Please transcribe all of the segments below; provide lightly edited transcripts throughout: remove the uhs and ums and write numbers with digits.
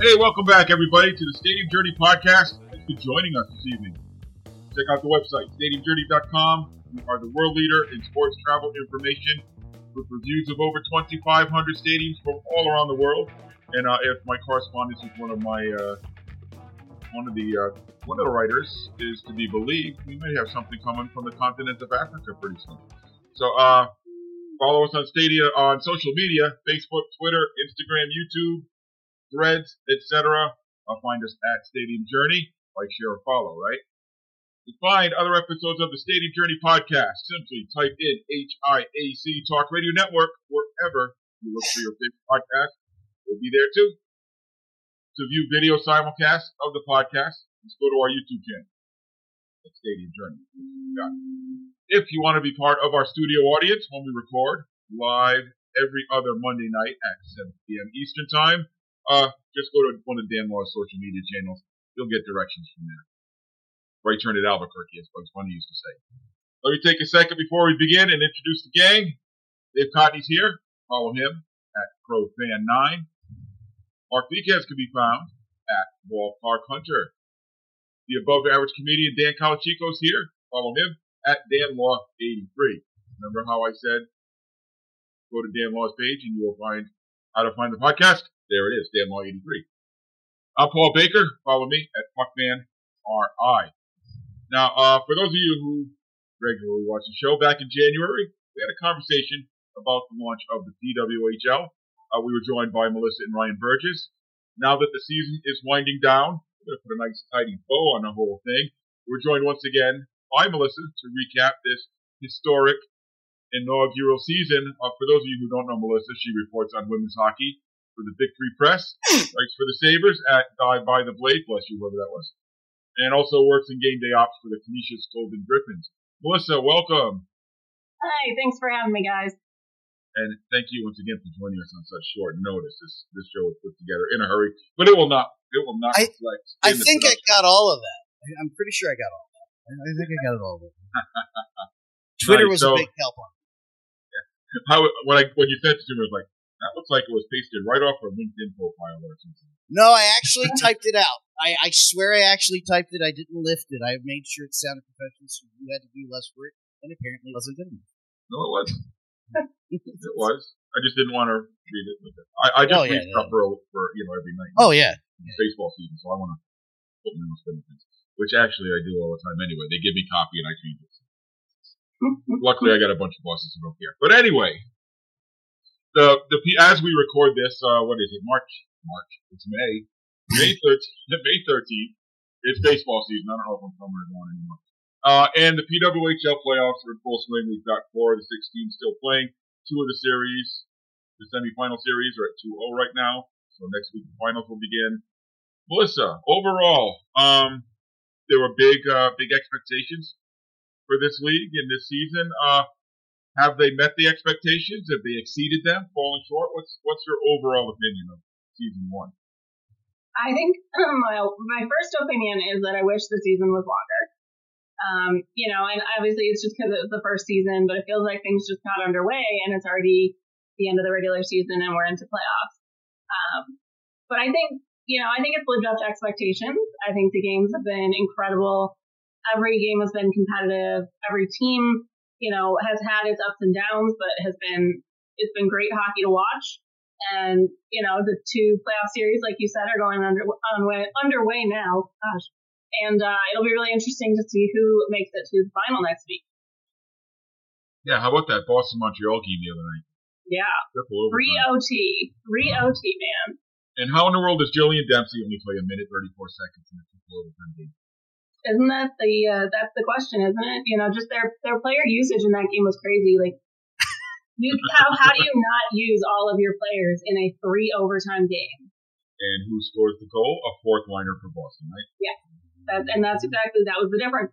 Hey, welcome back, everybody, to the Stadium Journey podcast. Thanks for joining us this evening. Check out the website, stadiumjourney.com. We are the world leader in sports travel information with reviews of over 2,500 stadiums from all around the world. And if my correspondence with one of the writers is to be believed, we may have something coming from the continent of Africa pretty soon. So follow us on social media: Facebook, Twitter, Instagram, YouTube, Threads, etc. Find us at Stadium Journey. Like, share, or follow, right? To find other episodes of the Stadium Journey podcast, simply type in HIAC Talk Radio Network wherever you look for your favorite podcast. We'll be there too. To view video simulcast of the podcast, just go to our YouTube channel at Stadium Journey. If you want to be part of our studio audience when we record live every other Monday night at 7 p.m. Eastern Time, just go to one of Dan Law's social media channels. You'll get directions from there. Right turn at Albuquerque, as Bugs Bunny used to say. Let me take a second before we begin and introduce the gang. Dave Cotney's here. Follow him at CrowFan9. Mark Viquez can be found at Ballpark Hunter. The above-average comedian Dan Calachico's here. Follow him at DanLaw83. Remember how I said go to Dan Law's page and you will find how to find the podcast? There it is, Dan Law 83. I'm Paul Baker. Follow me at PuckmanRI. Now, for those of you who regularly watch the show, back in January, we had a conversation about the launch of the PWHL. We were joined by Melissa and Ryan Burgess. Now that the season is winding down, we're going to put a nice tidy bow on the whole thing. We're joined once again by Melissa to recap this historic inaugural season. For those of you who don't know Melissa, she reports on women's hockey for the Victory Press, writes for the Sabres at Die by the Blade, bless you, whoever that was, and also works in game day ops for the Canisius Golden Griffins. Melissa, welcome. Hi, thanks for having me, guys. And thank you once again for joining us on such short notice. This show was put together in a hurry, but it will not reflect. I think I got all of that. I'm pretty sure I got all of that. I think I got it all of it. Twitter was a big help on it. When you sent it to me, I was like, that looks like it was pasted right off her LinkedIn profile or something. No, I actually typed it out. I swear I actually typed it. I didn't lift it. I made sure it sounded professional, so you had to do less work, and apparently it wasn't good enough. No, it wasn't. It was. I just didn't want to read it with it. I just read stuff for every night. Oh, yeah. Baseball season, so I want to put in those things, which actually I do all the time anyway. They give me copy and I change it. Luckily, I got a bunch of bosses who don't care. But anyway, as we record this, what is it? March. It's May. May 13th. It's baseball season. I don't know if I'm somewhere going anymore. And the PWHL playoffs are in full swing. We've got 4 of the 16 still playing. 2 of the series, the semifinal series, are at 2-0 right now. So next week the finals will begin. Melissa, overall, there were big expectations for this league in this season. Have they met the expectations? Have they exceeded them? Fallen short? What's your overall opinion of season 1? I think my first opinion is that I wish the season was longer. And obviously it's just because it was the first season, but it feels like things just got underway and it's already the end of the regular season and we're into playoffs. But I think it's lived up to expectations. I think the games have been incredible. Every game has been competitive. Every team, has had its ups and downs, but it's been great hockey to watch. And, the 2 playoff series, like you said, are going underway now. Gosh. And it'll be really interesting to see who makes it to the final next week. Yeah, how about that Boston-Montreal game the other night? Yeah. 3 OT, man. And how in the world does Jillian Dempsey only play 1 minute 34 seconds in a triple overtime game? Isn't that that's the question, isn't it? Just their player usage in that game was crazy. Like, how do you not use all of your players in a 3 overtime game? And who scores the goal? A 4th liner for Boston, right? Yeah, that was the difference.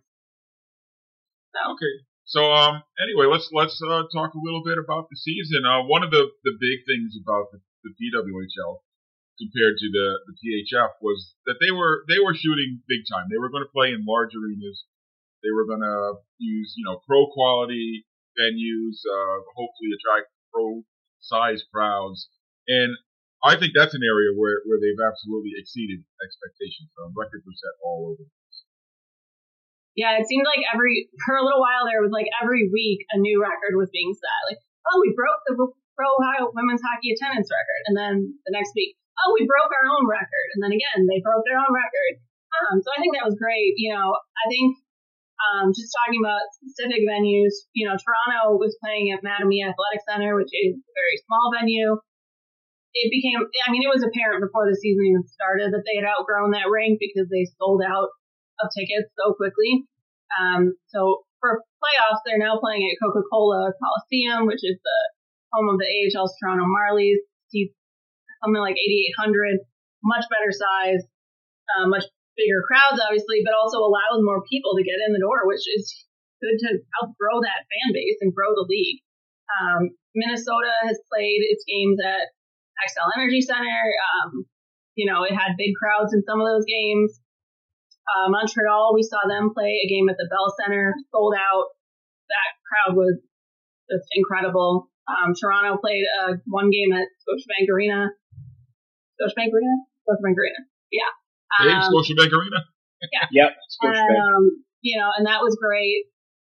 So. Okay, so anyway, let's talk a little bit about the season. One of the big things about the PWHL compared to the PHF was that they were shooting big time. They were going to play in large arenas. They were going to use pro quality venues, hopefully attract pro size crowds. And I think that's an area where they've absolutely exceeded expectations. Records were set all over. Yeah, it seemed like for a little while there was like every week a new record was being set. Like, oh, we broke the Pro Ohio women's hockey attendance record, and then the next week, oh, we broke our own record, and then again they broke their own record. So I think that was great. I think just talking about specific venues, Toronto was playing at Mattamy Athletic Center, which is a very small venue. It was apparent before the season even started that they had outgrown that rink because they sold out of tickets so quickly. So for playoffs, they're now playing at Coca-Cola Coliseum, which is the home of the AHL's Toronto Marlies. Seats something like 8,800, much better size, much bigger crowds, obviously, but also allows more people to get in the door, which is good to help grow that fan base and grow the league. Minnesota has played its games at Xcel Energy Center. It had big crowds in some of those games. Montreal, we saw them play a game at the Bell Center, sold out. That crowd was just incredible. Toronto played one game at Scotiabank Arena. Scotiabank Arena. Yeah. Scotiabank Arena. Yeah. Yep. Scotiabank. And that was great.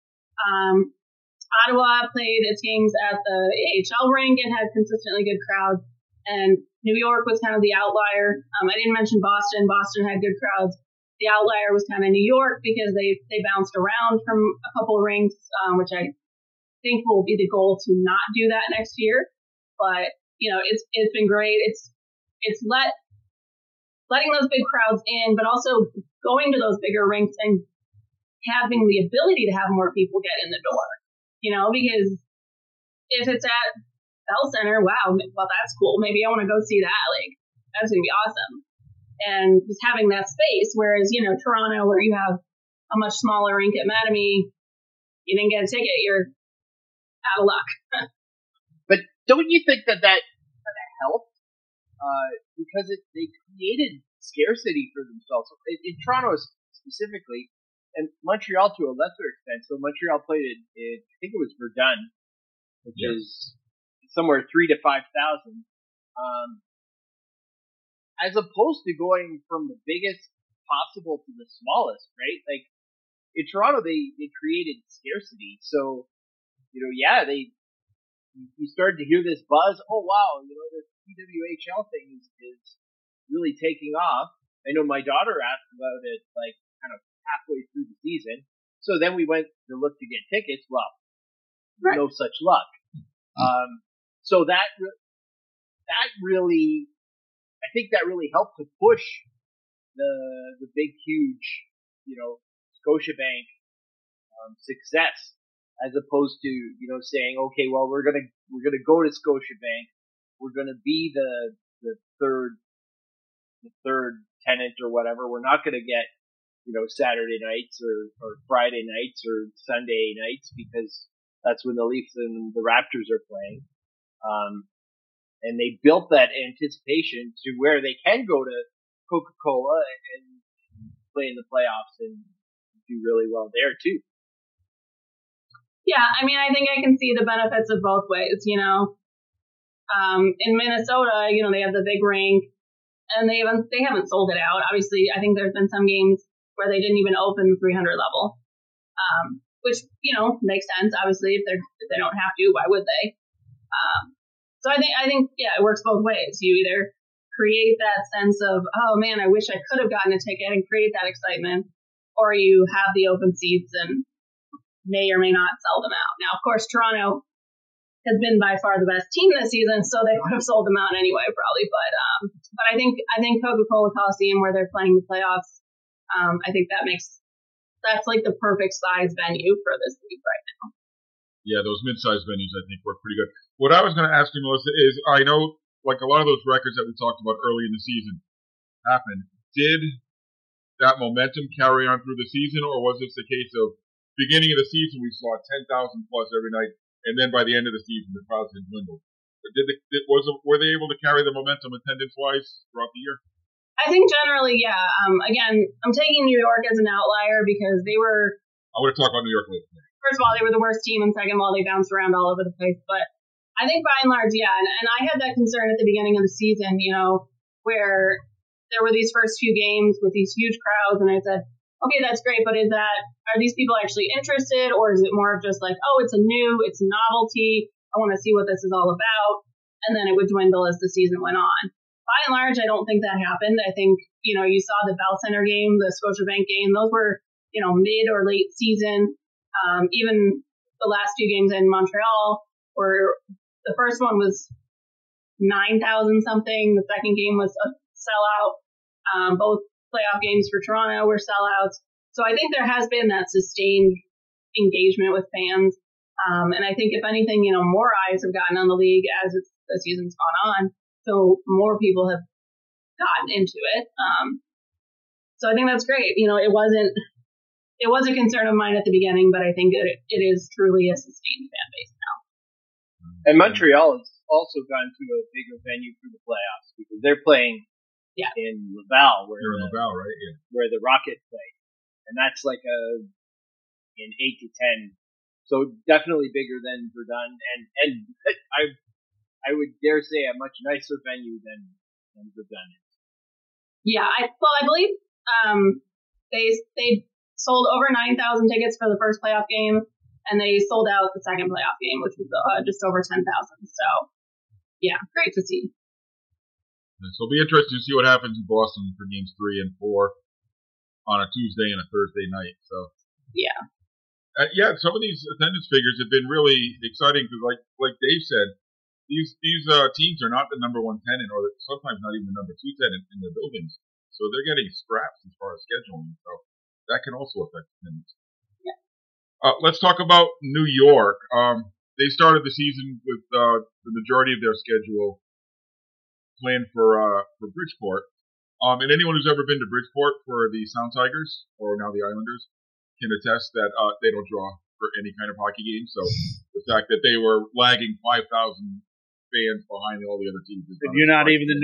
Ottawa played its games at the AHL rink and had consistently good crowds. And New York was kind of the outlier. I didn't mention Boston. Boston had good crowds. The outlier was kind of New York because they bounced around from a couple rinks, which I think will be the goal to not do that next year. But it's been great. It's letting those big crowds in, but also going to those bigger rinks and having the ability to have more people get in the door. Because if it's at Bell Center, wow, well that's cool. Maybe I want to go see that. Like that's gonna be awesome. And just having that space, whereas, Toronto, where you have a much smaller rink at Mattamy, you didn't get a ticket, you're out of luck. But don't you think that helped? Because they created scarcity for themselves. In Toronto specifically, and Montreal to a lesser extent. So Montreal played in I think it was Verdun, which is somewhere 3,000 to 5,000. As opposed to going from the biggest possible to the smallest, right? Like in Toronto, they created scarcity. So, you started to hear this buzz. Oh wow, this PWHL thing is really taking off. I know my daughter asked about it like kind of halfway through the season. So then we went to look to get tickets. Well, no such luck. So that really. I think that really helped to push the big, huge, Scotiabank success, as opposed to saying, okay, well we're gonna go to Scotiabank, we're gonna be the third tenant or whatever. We're not gonna get Saturday nights or Friday nights or Sunday nights because that's when the Leafs and the Raptors are playing. And they built that anticipation to where they can go to Coca-Cola and play in the playoffs and do really well there too. Yeah, I think I can see the benefits of both ways. In Minnesota, they have the big rink, and they haven't sold it out. Obviously, I think there's been some games where they didn't even open the 300 level, which makes sense. Obviously, if they don't have to, why would they? So I think it works both ways. You either create that sense of, oh man, I wish I could have gotten a ticket and create that excitement, or you have the open seats and may or may not sell them out. Now, of course, Toronto has been by far the best team this season, so they would have sold them out anyway, probably. But I think Coca-Cola Coliseum, where they're playing the playoffs, I think that's like the perfect size venue for this league right now. Yeah, those mid-sized venues I think work pretty good. What I was going to ask you, Melissa, is I know like a lot of those records that we talked about early in the season happened. Did that momentum carry on through the season, or was this a case of beginning of the season we saw 10,000 plus every night, and then by the end of the season the crowds had dwindled? Were they able to carry the momentum attendance-wise throughout the year? I think generally, yeah. Again, I'm taking New York as an outlier because they were. I want to talk about New York later. First of all, they were the worst team, and second of all, they bounced around all over the place. But I think by and large, yeah. And I had that concern at the beginning of the season, where there were these first few games with these huge crowds, and I said, okay, that's great, but are these people actually interested, or is it more of just like, oh, it's a novelty, I want to see what this is all about, and then it would dwindle as the season went on. By and large, I don't think that happened. I think, you saw the Bell Center game, the Scotiabank game, those were, mid or late season. Even the last few games in Montreal were, the first one was 9,000 something. The second game was a sellout. Both playoff games for Toronto were sellouts. So I think there has been that sustained engagement with fans. And I think if anything, more eyes have gotten on the league as the season's gone on. So more people have gotten into it. So I think that's great. It was a concern of mine at the beginning, but I think it is truly a sustained fan base now. And Montreal has also gone to a bigger venue for the playoffs because they're playing in Laval, where right? Yeah. Where the Rocket play, and that's like an 8 to 10. So definitely bigger than Verdun, and I would dare say a much nicer venue than Verdun is. Yeah, I believe they sold over 9,000 tickets for the first playoff game, and they sold out the second playoff game, which was just over 10,000. So, yeah, great to see. So it'll be interesting to see what happens in Boston for games 3 and 4 on a Tuesday and a Thursday night. So yeah, some of these attendance figures have been really exciting because, like Dave said, these teams are not the number 1 tenant, or sometimes not even the number 2 tenant in their buildings. So they're getting scraps as far as scheduling. So that can also affect attendance. Yeah. Let's talk about New York. They started the season with the majority of their schedule planned for Bridgeport. And anyone who's ever been to Bridgeport for the Sound Tigers, or now the Islanders, can attest that they don't draw for any kind of hockey game. So the fact that they were lagging 5,000 fans behind all the other teams. You're barely in the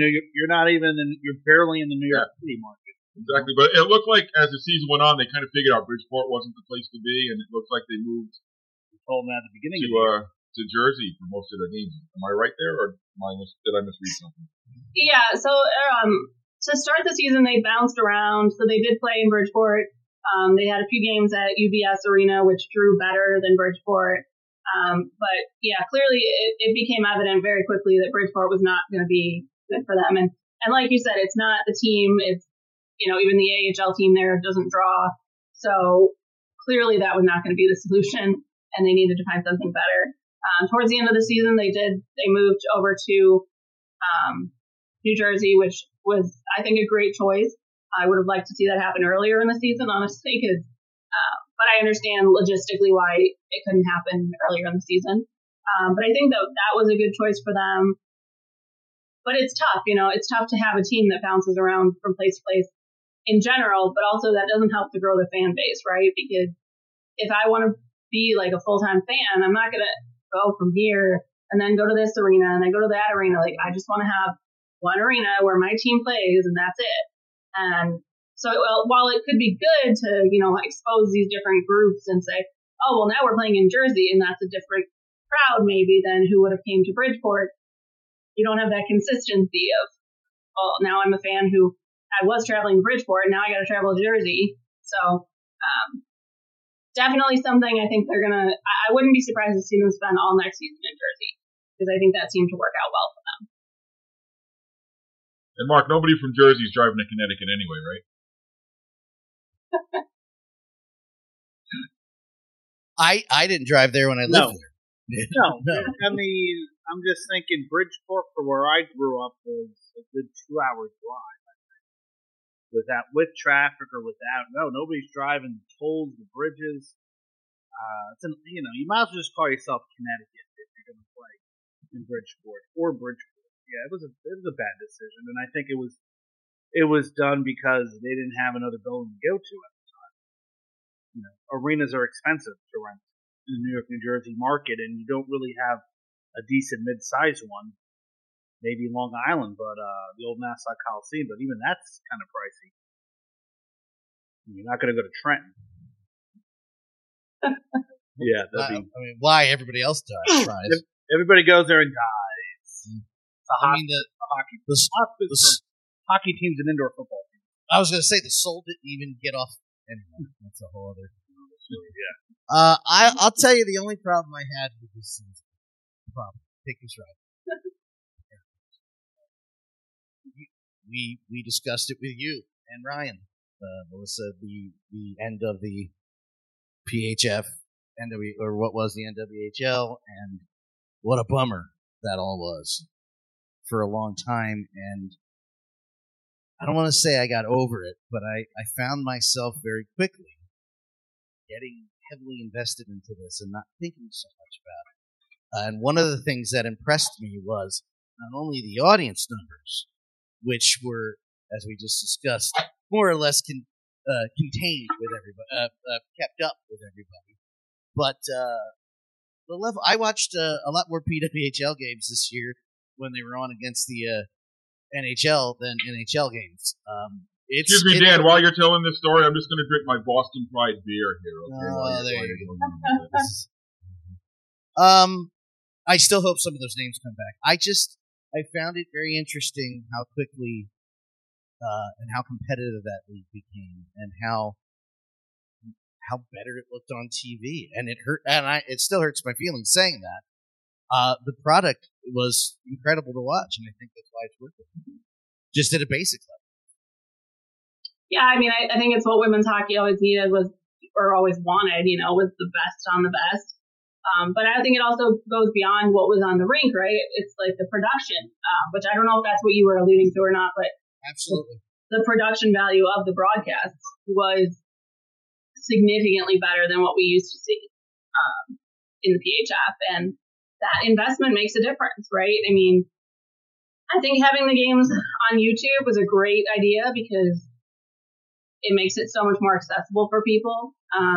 New York City market. Exactly. But it looked like as the season went on, they kind of figured out Bridgeport wasn't the place to be, and it looks like they moved told them at the beginning to Jersey for most of their games. Am I right there, or did I misread something? Yeah, so to start the season, they bounced around. So they did play in Bridgeport. They had a few games at UBS Arena, which drew better than Bridgeport. But yeah, clearly it became evident very quickly that Bridgeport was not going to be good for them. And like you said, it's not the team. It's, even the AHL team there doesn't draw. So clearly that was not going to be the solution, and they needed to find something better. Towards the end of the season, they moved over to New Jersey, which was, I think, a great choice. I would have liked to see that happen earlier in the season, honestly, but I understand logistically why it couldn't happen earlier in the season. But I think that was a good choice for them. But it's tough, it's tough to have a team that bounces around from place to place in general, but also that doesn't help to grow the fan base, right? Because if I want to be like a full-time fan, I'm not going to go from here and then go to this arena and then go to that arena. Like, I just want to have one arena where my team plays and that's it. And so while it could be good to, expose these different groups and say, oh, well, now we're playing in Jersey and that's a different crowd maybe than who would have came to Bridgeport. You don't have that consistency of, well, now I'm a fan who I was traveling to Bridgeport and now I got to travel to Jersey. So, definitely something I think I wouldn't be surprised to see them spend all next season in Jersey, because I think that seemed to work out well for them. And Mark, nobody from Jersey is driving to Connecticut anyway, right? I didn't drive there when I lived there. No. I mean, I'm just thinking Bridgeport, for where I grew up, was a good 2-hour drive. With traffic or without. No, nobody's driving the tolls, the bridges. You might as well just call yourself Connecticut if you're going to play in Bridgeport or Bridgeport. Yeah, it was a bad decision, and I think it was done because they didn't have another building to go to at the time. Arenas are expensive to rent in the New York, New Jersey market, and you don't really have a decent mid-sized one. Maybe Long Island, but the old Nassau Coliseum, but even that's kind of pricey. You're not going to go to Trenton. Yeah, I mean, why everybody else tries. Everybody goes there and dies. Hockey team's an indoor football team. I was going to say the soul didn't even get off. Anyway, that's a whole other. Yeah. I'll tell you the only problem I had with this season. Take this right. We discussed it with you and Ryan, Melissa, the end of the PHF, or what was the NWHL, and what a bummer that all was for a long time. And I don't want to say I got over it, but I found myself very quickly getting heavily invested into this and not thinking so much about it. And one of the things that impressed me was not only the audience numbers, which were, as we just discussed, more or less contained with everybody, kept up with everybody, but the level. I watched a lot more PWHL games this year when they were on against the NHL than NHL games. Excuse me, Dan. While you're telling this story, I'm just going to drink my Boston Pride beer here. Okay? There you go. I still hope some of those names come back. I found it very interesting how quickly and how competitive that league became, and how better it looked on TV. And it hurt, and it still hurts my feelings saying that. The product was incredible to watch, and I think that's why it's working. Just at a basic level. Yeah, I mean, I think it's what women's hockey always needed or always wanted, was the best on the best. But I think it also goes beyond what was on the rink, right? It's like the production, which I don't know if that's what you were alluding to or not, but absolutely, the production value of the broadcast was significantly better than what we used to see in the PHF, and that investment makes a difference, right? I mean, I think having the games on YouTube was a great idea because it makes it so much more accessible for people.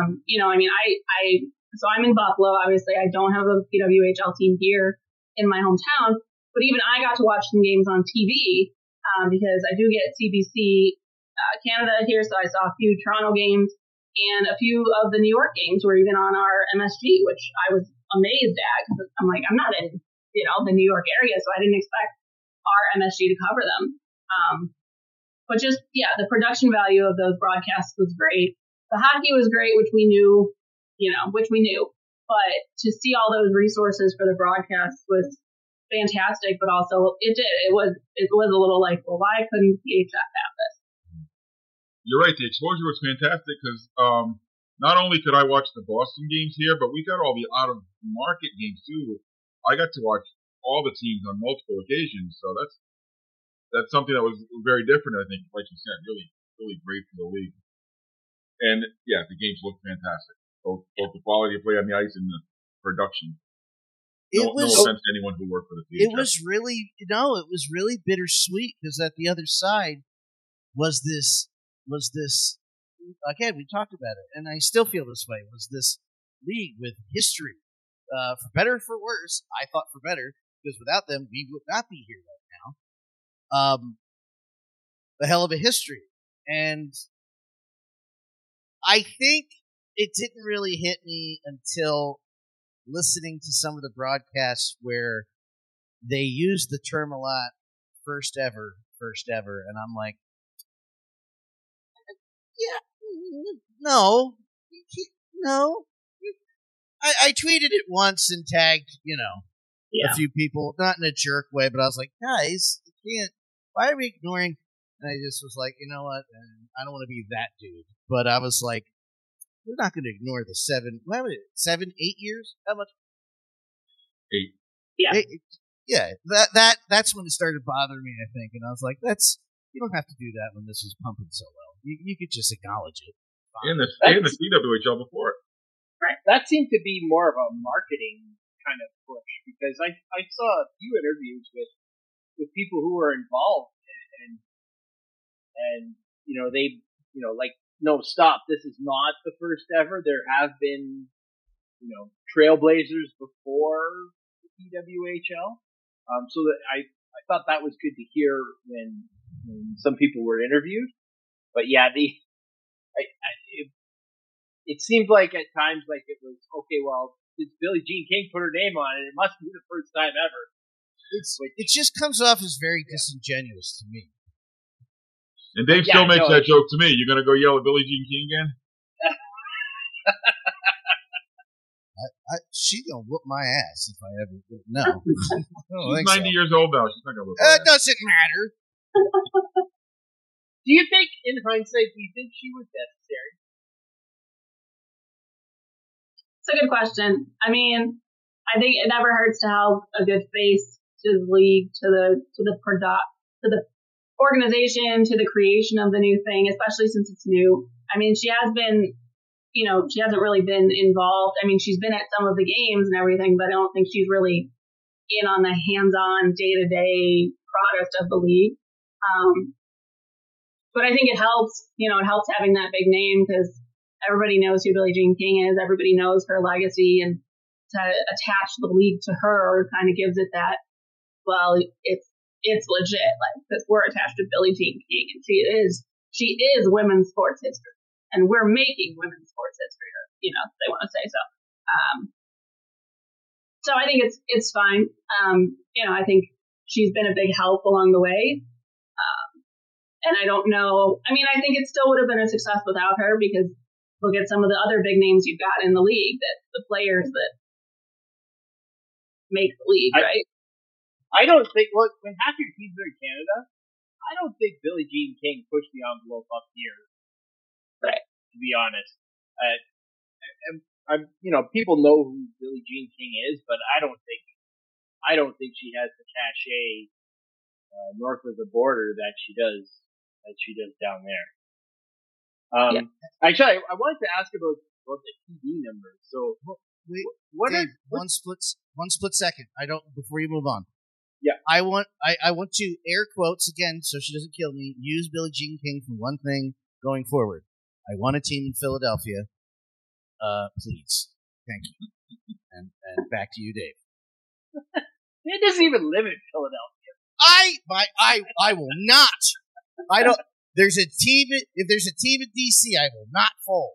So I'm in Buffalo. Obviously, I don't have a PWHL team here in my hometown, but even I got to watch some games on TV because I do get CBC Canada here, so I saw a few Toronto games and a few of the New York games were even on our MSG, which I was amazed at because I'm like, I'm not in the New York area, so I didn't expect our MSG to cover them. But just, the production value of those broadcasts was great. The hockey was great, which we knew. But to see all those resources for the broadcast was fantastic, but also it was a little like, well, why couldn't PHF have this? You're right. The exposure was fantastic because not only could I watch the Boston games here, but we got all the out-of-market games too. I got to watch all the teams on multiple occasions, so that's something that was very different, I think, like you said, really, really great for the league. And, the games looked fantastic. Both the quality of play on the ice and the production. No offense to anyone who worked for the PHF. It was really bittersweet because at the other side was this, again, we talked about it, and I still feel this way, was this league with history. For better or for worse, I thought for better, because without them, we would not be here right now. A hell of a history. And I think it didn't really hit me until listening to some of the broadcasts where they used the term a lot, first ever, and I'm like, no. I tweeted it once and tagged, a few people, not in a jerk way, but I was like, guys, you can't, why are we ignoring? And I just was like, you know what, I don't want to be that dude, but I was like, we're not going to ignore the 7, 8 years? How much? 8. Yeah. That's when it started bothering me, I think. And I was like, you don't have to do that when this is pumping so well. You could just acknowledge it. And the CWHL before it. Right. That seemed to be more of a marketing kind of push because I saw a few interviews with people who were involved and they, like, no, stop. This is not the first ever. There have been, trailblazers before the PWHL. So that I thought that was good to hear when some people were interviewed. But it seemed like at times like it was, okay, well, it's Billie Jean King put her name on it. It must be the first time ever. It just comes off as very disingenuous to me. And Dave still makes that joke to me. You're going to go yell at Billie Jean King again? She gonna whoop my ass if I ever. No. She's 90 years old now. She's not going to whoop my ass. It doesn't matter. Do you think, in hindsight, do you think she was necessary? It's a good question. I mean, I think it never hurts to have a good face to the league, to the organization, to the creation of the new thing, especially since it's new. I mean, she has been, she hasn't really been involved. I mean, she's been at some of the games and everything, but I don't think she's really in on the hands-on day-to-day product of the league. But I think it helps, it helps having that big name because everybody knows who Billie Jean King is. Everybody knows her legacy, and to attach the league to her kind of gives it that, well, it's legit, like, because we're attached to Billie Jean King, and she is women's sports history, and we're making women's sports history, or, they want to say so. So I think it's fine. I think she's been a big help along the way. And I don't know, I think it still would have been a success without her, because look at some of the other big names you've got in the league, that the players that make the league, right? I don't think, when half your teams are in Canada, I don't think Billie Jean King pushed the envelope up here. Right. To be honest. People know who Billie Jean King is, but I don't think she has the cachet north of the border that she does down there. Actually, I wanted to ask about the TV numbers. So, Dave, one split second. Before you move on. Yeah. I want to air quotes again so she doesn't kill me. Use Billie Jean King for one thing going forward. I want a team in Philadelphia. Please. Thank you. And back to you, Dave. He doesn't even live in Philadelphia. I will not. I don't. If there's a team in DC, I will not fold.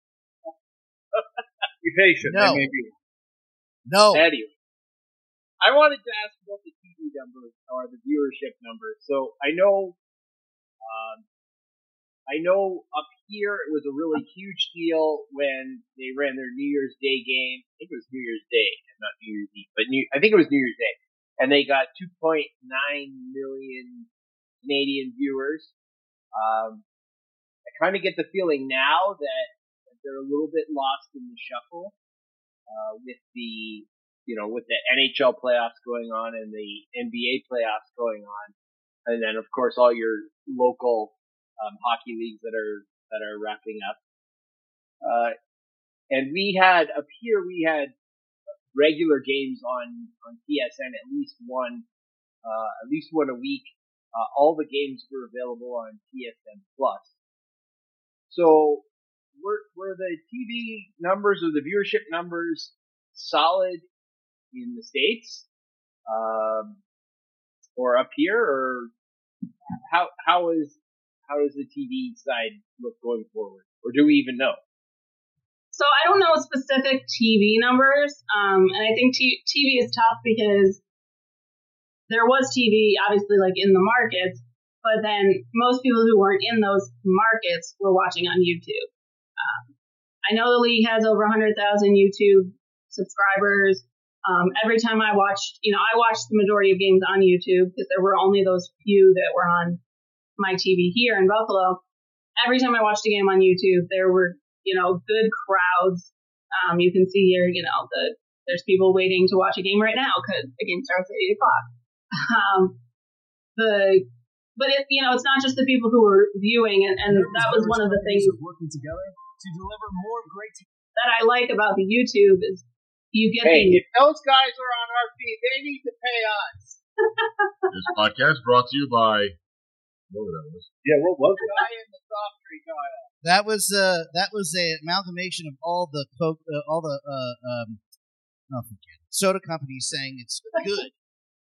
Be patient. No. They may be. No. Anyway, I wanted to ask about the TV numbers or the viewership numbers. So I know up here it was a really huge deal when they ran their New Year's Day game. I think it was New Year's Day, not New Year's Eve, but I think it was New Year's Day. And they got 2.9 million Canadian viewers. I kind of get the feeling now that they're a little bit lost in the shuffle, with the NHL playoffs going on and the NBA playoffs going on. And then of course all your local, hockey leagues that are wrapping up. And we had regular games on TSN, at least one a week. All the games were available on TSN Plus. So were the TV numbers or the viewership numbers solid in the States, or up here, or how does the TV side look going forward, or do we even know? So I don't know specific TV numbers, and I think TV is tough because there was TV, obviously, like in the markets, but then most people who weren't in those markets were watching on YouTube. I know the league has over 100,000 YouTube subscribers. Every time I watched the majority of games on YouTube because there were only those few that were on my TV here in Buffalo. Every time I watched a game on YouTube, there were, good crowds. You can see here, there's people waiting to watch a game right now because the game starts at 8 o'clock. But it's not just the people who were viewing, and that was one of the things working together to deliver more great that I like about the YouTube is you get if those guys are on our feed, they need to pay us. This podcast brought to you by whatever that was. Yeah, what was it? Guy in the soft drink aisle. That was an amalgamation of all the soda companies saying it's good.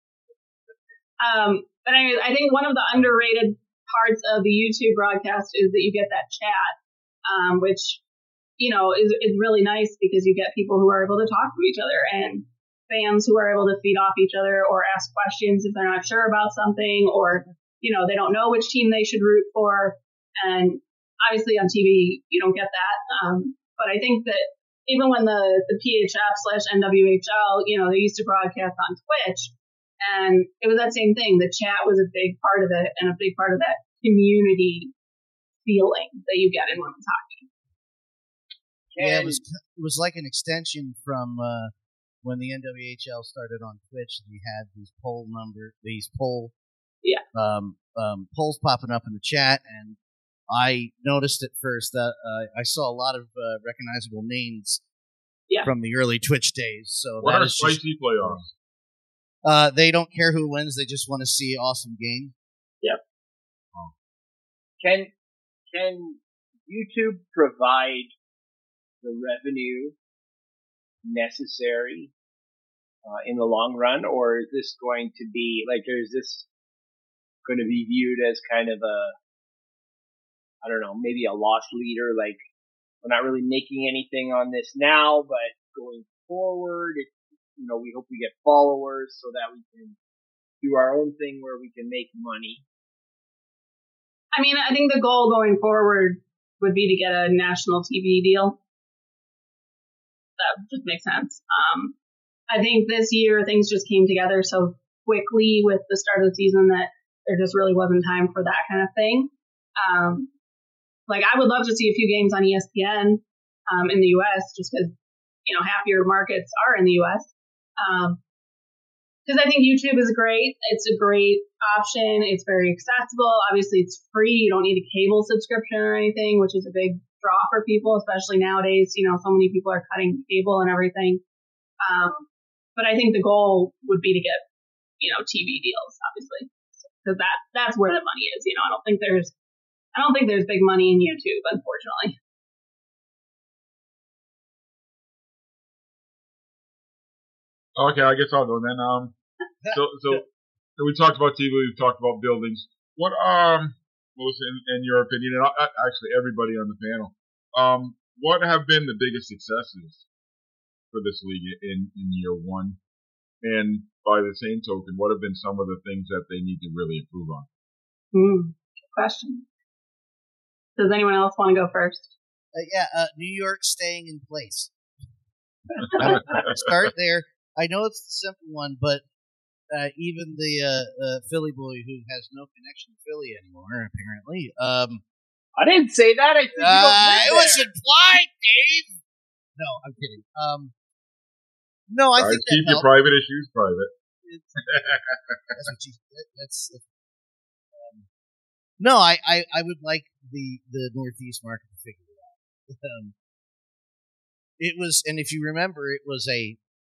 But anyways, I think one of the underrated parts of the YouTube broadcast is that you get that chat, which, is really nice because you get people who are able to talk to each other and fans who are able to feed off each other or ask questions if they're not sure about something or, they don't know which team they should root for. And obviously on TV, you don't get that. But I think that even when the PHF/NWHL, they used to broadcast on Twitch, and it was that same thing. The chat was a big part of it and a big part of that community feeling that you get in women's hockey. Yeah, it was like an extension from when the NWHL started on Twitch. We had these polls popping up in the chat, and I noticed at first that I saw a lot of recognizable names from the early Twitch days. So what that are is spicy playoffs? They don't care who wins; they just want to see awesome game. Yep. Oh. Can YouTube provide the revenue necessary in the long run, or is this going to be is this going to be viewed as kind of maybe a lost leader? Like, we're not really making anything on this now, but going forward, we hope we get followers so that we can do our own thing where we can make money. I mean, I think the goal going forward would be to get a national TV deal. That just makes sense. I think this year things just came together so quickly with the start of the season that there just really wasn't time for that kind of thing. I would love to see a few games on ESPN in the U.S. just because, half your markets are in the U.S. Because I think YouTube is great. It's a great option. It's very accessible. Obviously, it's free. You don't need a cable subscription or anything, which is a big draw for people, especially nowadays. So many people are cutting cable and everything. But I think the goal would be to get, TV deals, obviously, because that's where the money is. I don't think there's big money in YouTube, unfortunately. Okay, I guess I'll go then. So we talked about TV, we've talked about buildings. What, Melissa, in your opinion, and actually everybody on the panel, what have been the biggest successes for this league in year one? And by the same token, what have been some of the things that they need to really improve on? Good question. Does anyone else want to go first? New York staying in place. Start there. I know it's the simple one, but even the Philly boy who has no connection to Philly anymore, apparently. I didn't say that. I said it was implied, Dave. No, I'm kidding. No, I think keep your private issues private. No, I would like the Northeast market to figure it out. It was, and if you remember, it was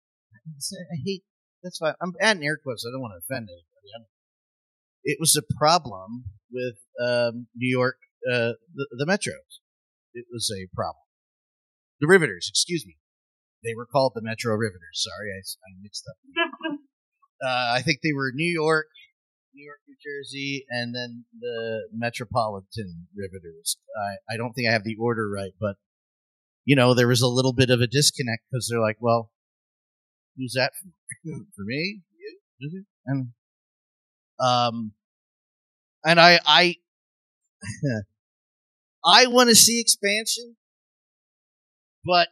that's fine. I'm adding air quotes. I don't want to offend anybody. It was a problem with New York, the Metros. It was a problem. The Riveters, excuse me. They were called the Metro Riveters. Sorry, I mixed up. I think they were New York, New Jersey, and then the Metropolitan Riveters. I don't think I have the order right, but there was a little bit of a disconnect because they're like, well, who's that for? For me? You? And I I want to see expansion, but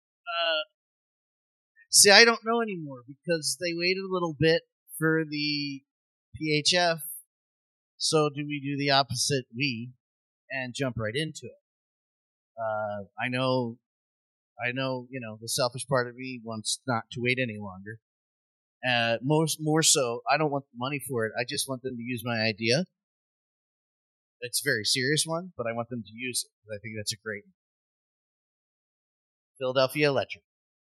see, I don't know anymore because they waited a little bit for the PHF. So do we do the opposite, and jump right into it? I know, the selfish part of me wants not to wait any longer. More so, I don't want the money for it. I just want them to use my idea. It's a very serious one, but I want them to use it because I think that's a great one. Philadelphia Electric.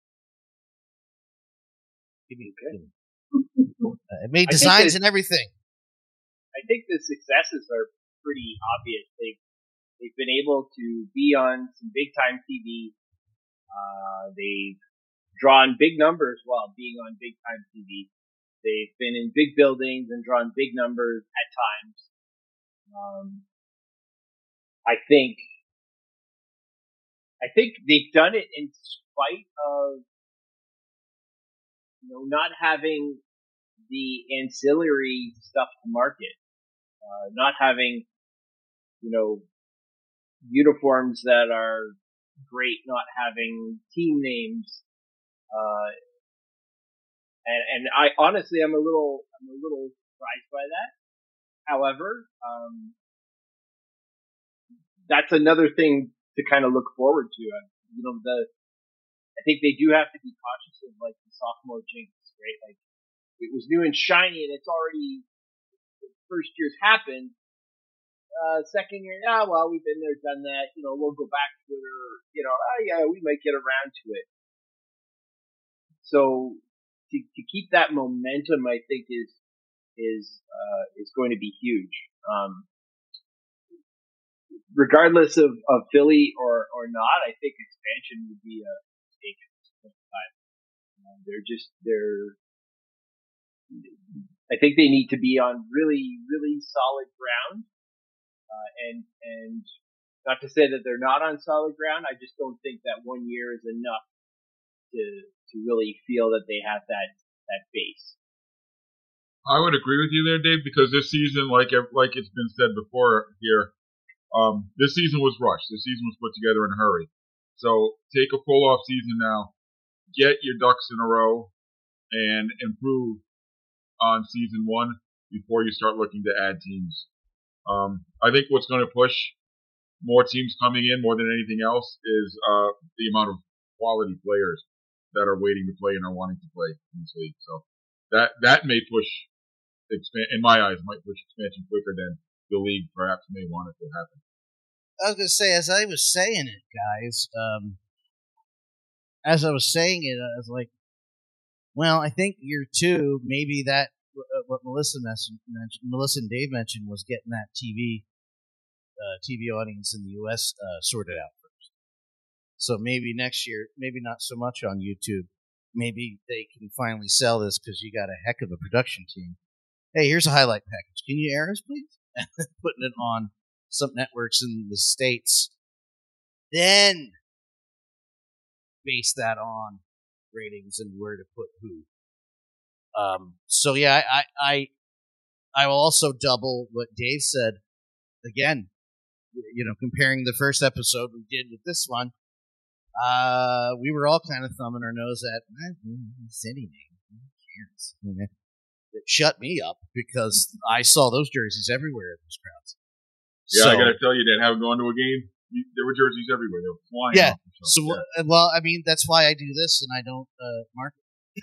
Give me. It made designs and everything. I think the successes are pretty obvious. They've been able to be on some big time TV. They've drawn big numbers while being on big time TV. They've been in big buildings and drawn big numbers at times. I think I think they've done it in spite of, not having the ancillary stuff to market, not having, uniforms that are great, not having team names, and I honestly, I'm a little surprised by that. However, that's another thing to kind of look forward to. I think they do have to be cautious of like the sophomore jinx, right? Like it was new and shiny, and it's already first year's happened. Second year, well, we've been there, done that. We'll go back to it, or we might get around to it. So to keep that momentum, I think is going to be huge. Regardless of Philly or not, I think expansion would be a mistake at this point in time. I think they need to be on really, really solid ground. And not to say that they're not on solid ground, I just don't think that 1 year is enough to really feel that they have that base. I would agree with you there, Dave, because this season, like it's been said before here, this season was rushed. This season was put together in a hurry. So take a full off season now, get your ducks in a row, and improve on season one before you start looking to add teams. I think what's going to push more teams coming in more than anything else is the amount of quality players that are waiting to play and are wanting to play in this league. So that may push, in my eyes, might push expansion quicker than the league perhaps may want it to happen. I was going to say, as I was saying it, guys, I was like, well, I think year two, maybe that what Melissa and Dave mentioned was getting that TV audience in the U.S. Sorted out first. So maybe next year, maybe not so much on YouTube. Maybe they can finally sell this because you got a heck of a production team. Hey, here's a highlight package. Can you air us, please? And putting it on some networks in the States. Then base that on ratings and where to put who. So yeah, I will also double what Dave said. Again, comparing the first episode we did with this one, we were all kind of thumbing our nose at city name. Who cares? It shut me up because I saw those jerseys everywhere in those crowds. Yeah, So, I got to tell you, Dan, having gone to a game, there were jerseys everywhere. They were flying. Yeah. Off the shelf. So, well, I mean, that's why I do this and I don't market.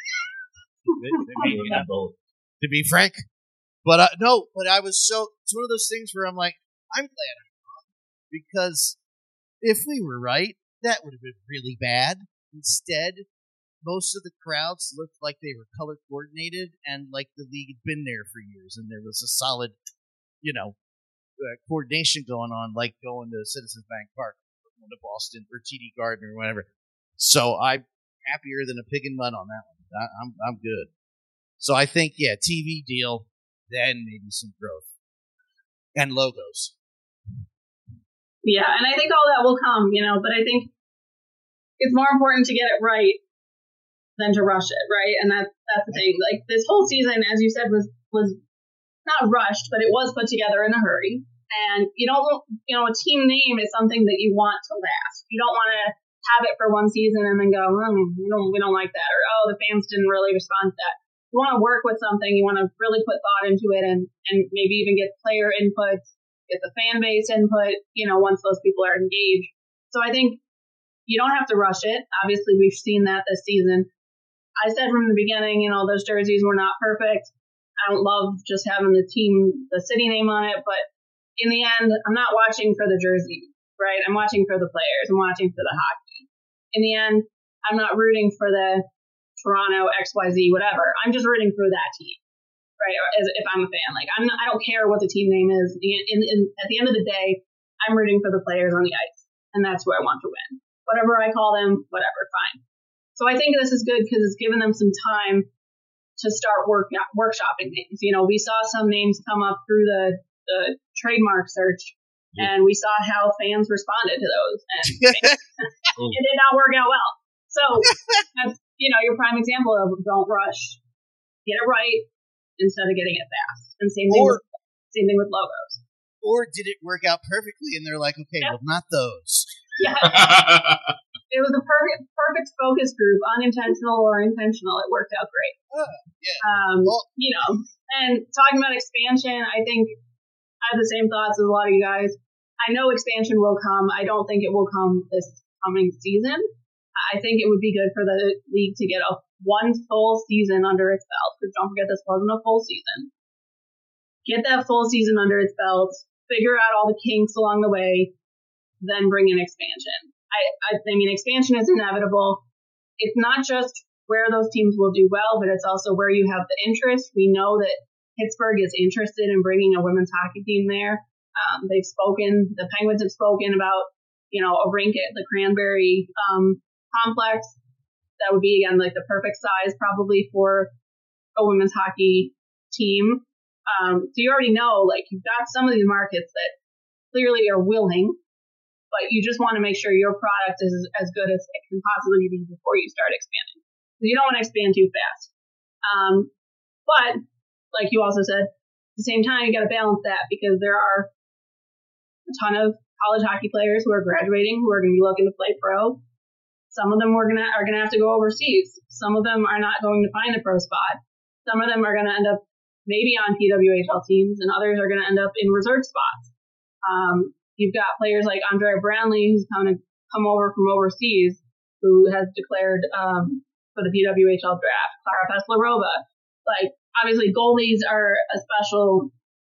To be frank, but no, but I was it's one of those things where I'm like, I'm glad I'm wrong because if we were right, that would have been really bad. Instead, most of the crowds looked like they were color coordinated and like the league had been there for years and there was a solid, coordination going on, like going to Citizens Bank Park, or going to Boston or TD Garden or whatever. So I'm happier than a pig in mud on that one. I'm good. So I think, TV deal, then maybe some growth. And logos. Yeah, and I think all that will come, but I think it's more important to get it right than to rush it, right? And that's the thing. Like, this whole season, as you said, was not rushed, but it was put together in a hurry. And a team name is something that you want to last. You don't want to have it for one season and then go, we don't like that, or the fans didn't really respond to that. You want to work with something, you want to really put thought into it and maybe even get player input, get the fan base input, once those people are engaged. So I think you don't have to rush it. Obviously, we've seen that this season. I said from the beginning, those jerseys were not perfect. I don't love just having the city name on it, but in the end, I'm not watching for the jersey, right? I'm watching for the players. I'm watching for the hockey. In the end, I'm not rooting for the Toronto XYZ, whatever. I'm just rooting for that team, right? As if I'm a fan, like I don't care what the team name is. At the end of the day, I'm rooting for the players on the ice, and that's who I want to win. Whatever I call them, whatever, fine. So I think this is good because it's given them some time to start workshopping names. We saw some names come up through the trademark search And we saw how fans responded to those, and it did not work out well. So that's, your prime example of don't rush, get it right instead of getting it fast. And same thing with logos. Or did it work out perfectly? And they're like, okay, well, not those. Yeah. It was a perfect focus group, unintentional or intentional. It worked out great. And talking about expansion, I think I have the same thoughts as a lot of you guys. I know expansion will come. I don't think it will come this coming season. I think it would be good for the league to get one full season under its belt. Because don't forget, this wasn't a full season. Get that full season under its belt. Figure out all the kinks along the way. Then bring in expansion. I mean, expansion is inevitable. It's not just where those teams will do well, but it's also where you have the interest. We know that Pittsburgh is interested in bringing a women's hockey team there. The Penguins have spoken about, a rink at the Cranberry complex. That would be, again, like the perfect size probably for a women's hockey team. So you already know, like, you've got some of these markets that clearly are willing, but you just want to make sure your product is as good as it can possibly be before you start expanding. So you don't want to expand too fast. But, like you also said, at the same time, you got to balance that because there are a ton of college hockey players who are graduating who are going to be looking to play pro. Some of them are going to have to go overseas. Some of them are not going to find a pro spot. Some of them are going to end up maybe on PWHL teams, and others are going to end up in reserve spots. You've got players like Andrea Brownlee, who's come over from overseas, who has declared for the PWHL draft. Clara Peslarova. Like, obviously, goalies are a special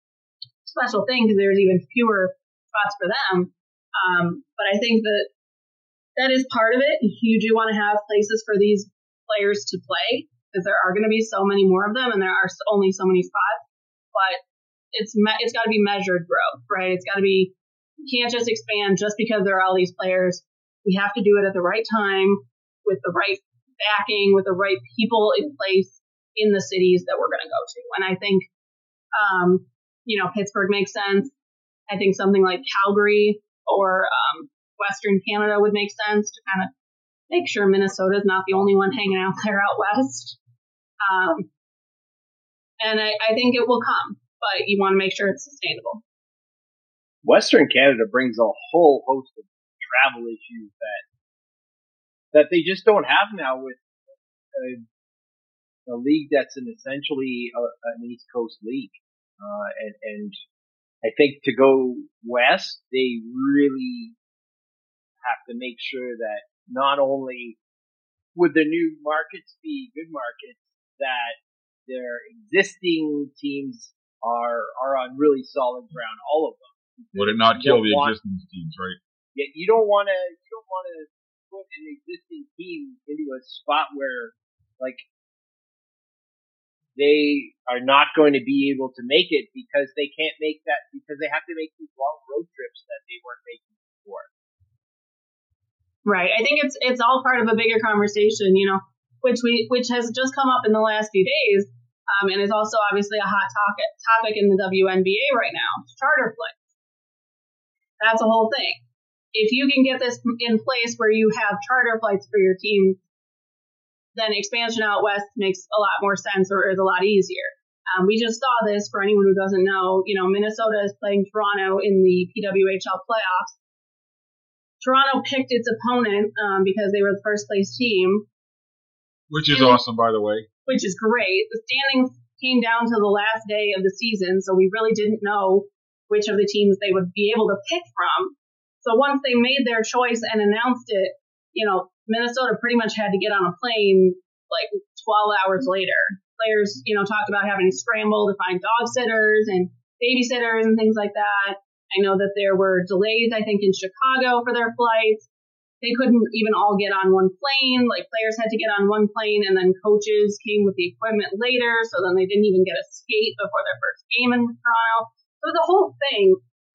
thing because there's even fewer spots for them. But I think that is part of it. You do want to have places for these players to play because there are going to be so many more of them and there are only so many spots. But it's got to be measured growth, right? It's got to be, you can't just expand just because there are all these players. We have to do it at the right time with the right backing, with the right people in place in the cities that we're going to go to. And I think, Pittsburgh makes sense. I think something like Calgary or Western Canada would make sense to kind of make sure Minnesota's not the only one hanging out there out west. And I think it will come, but you want to make sure it's sustainable. Western Canada brings a whole host of travel issues that they just don't have now with a league that's essentially an East Coast league. And I think to go west, they really have to make sure that not only would the new markets be good markets, that their existing teams are on really solid ground, all of them. Would it not kill the existing teams, right? Yeah, you don't want to put an existing team into a spot where, like, they are not going to be able to make it because they can't make that, because they have to make these long road trips that they weren't making before. Right. I think it's all part of a bigger conversation, which has just come up in the last few days, and is also obviously a hot topic in the WNBA right now. Charter flights. That's a whole thing. If you can get this in place where you have charter flights for your team, then expansion out west makes a lot more sense or is a lot easier. We just saw this for anyone who doesn't know. Minnesota is playing Toronto in the PWHL playoffs. Toronto picked its opponent because they were the first place team. Which is awesome, by the way. Which is great. The standings came down to the last day of the season, so we really didn't know which of the teams they would be able to pick from. So once they made their choice and announced it, Minnesota pretty much had to get on a plane like 12 hours later. Players, talked about having to scramble to find dog sitters and babysitters and things like that. I know that there were delays, I think, in Chicago for their flights. They couldn't even all get on one plane. Like, players had to get on one plane and then coaches came with the equipment later. So then they didn't even get a skate before their first game in Toronto. So the whole thing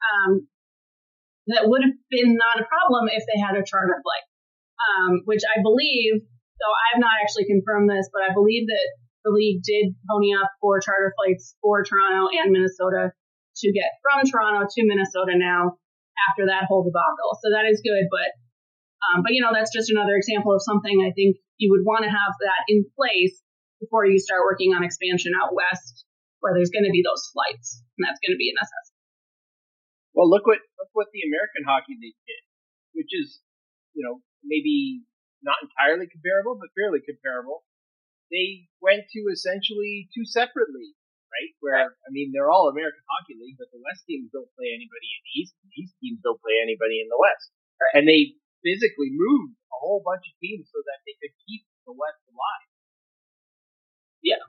that would have been not a problem if they had a charter flight. Which I believe, so I have not actually confirmed this, but I believe that the league did pony up for charter flights for Toronto and Minnesota to get from Toronto to Minnesota now. after that whole debacle. So that is good, but that's just another example of something I think you would want to have that in place before you start working on expansion out west, where there's going to be those flights, and that's going to be a necessity. Well, look what the American Hockey League did, which is, maybe not entirely comparable, but fairly comparable. They went to essentially two separate leagues, right? Where, they're all American Hockey League, but the West teams don't play anybody in the East, and the East teams don't play anybody in the West. Right. And they physically moved a whole bunch of teams so that they could keep the West alive. Yeah.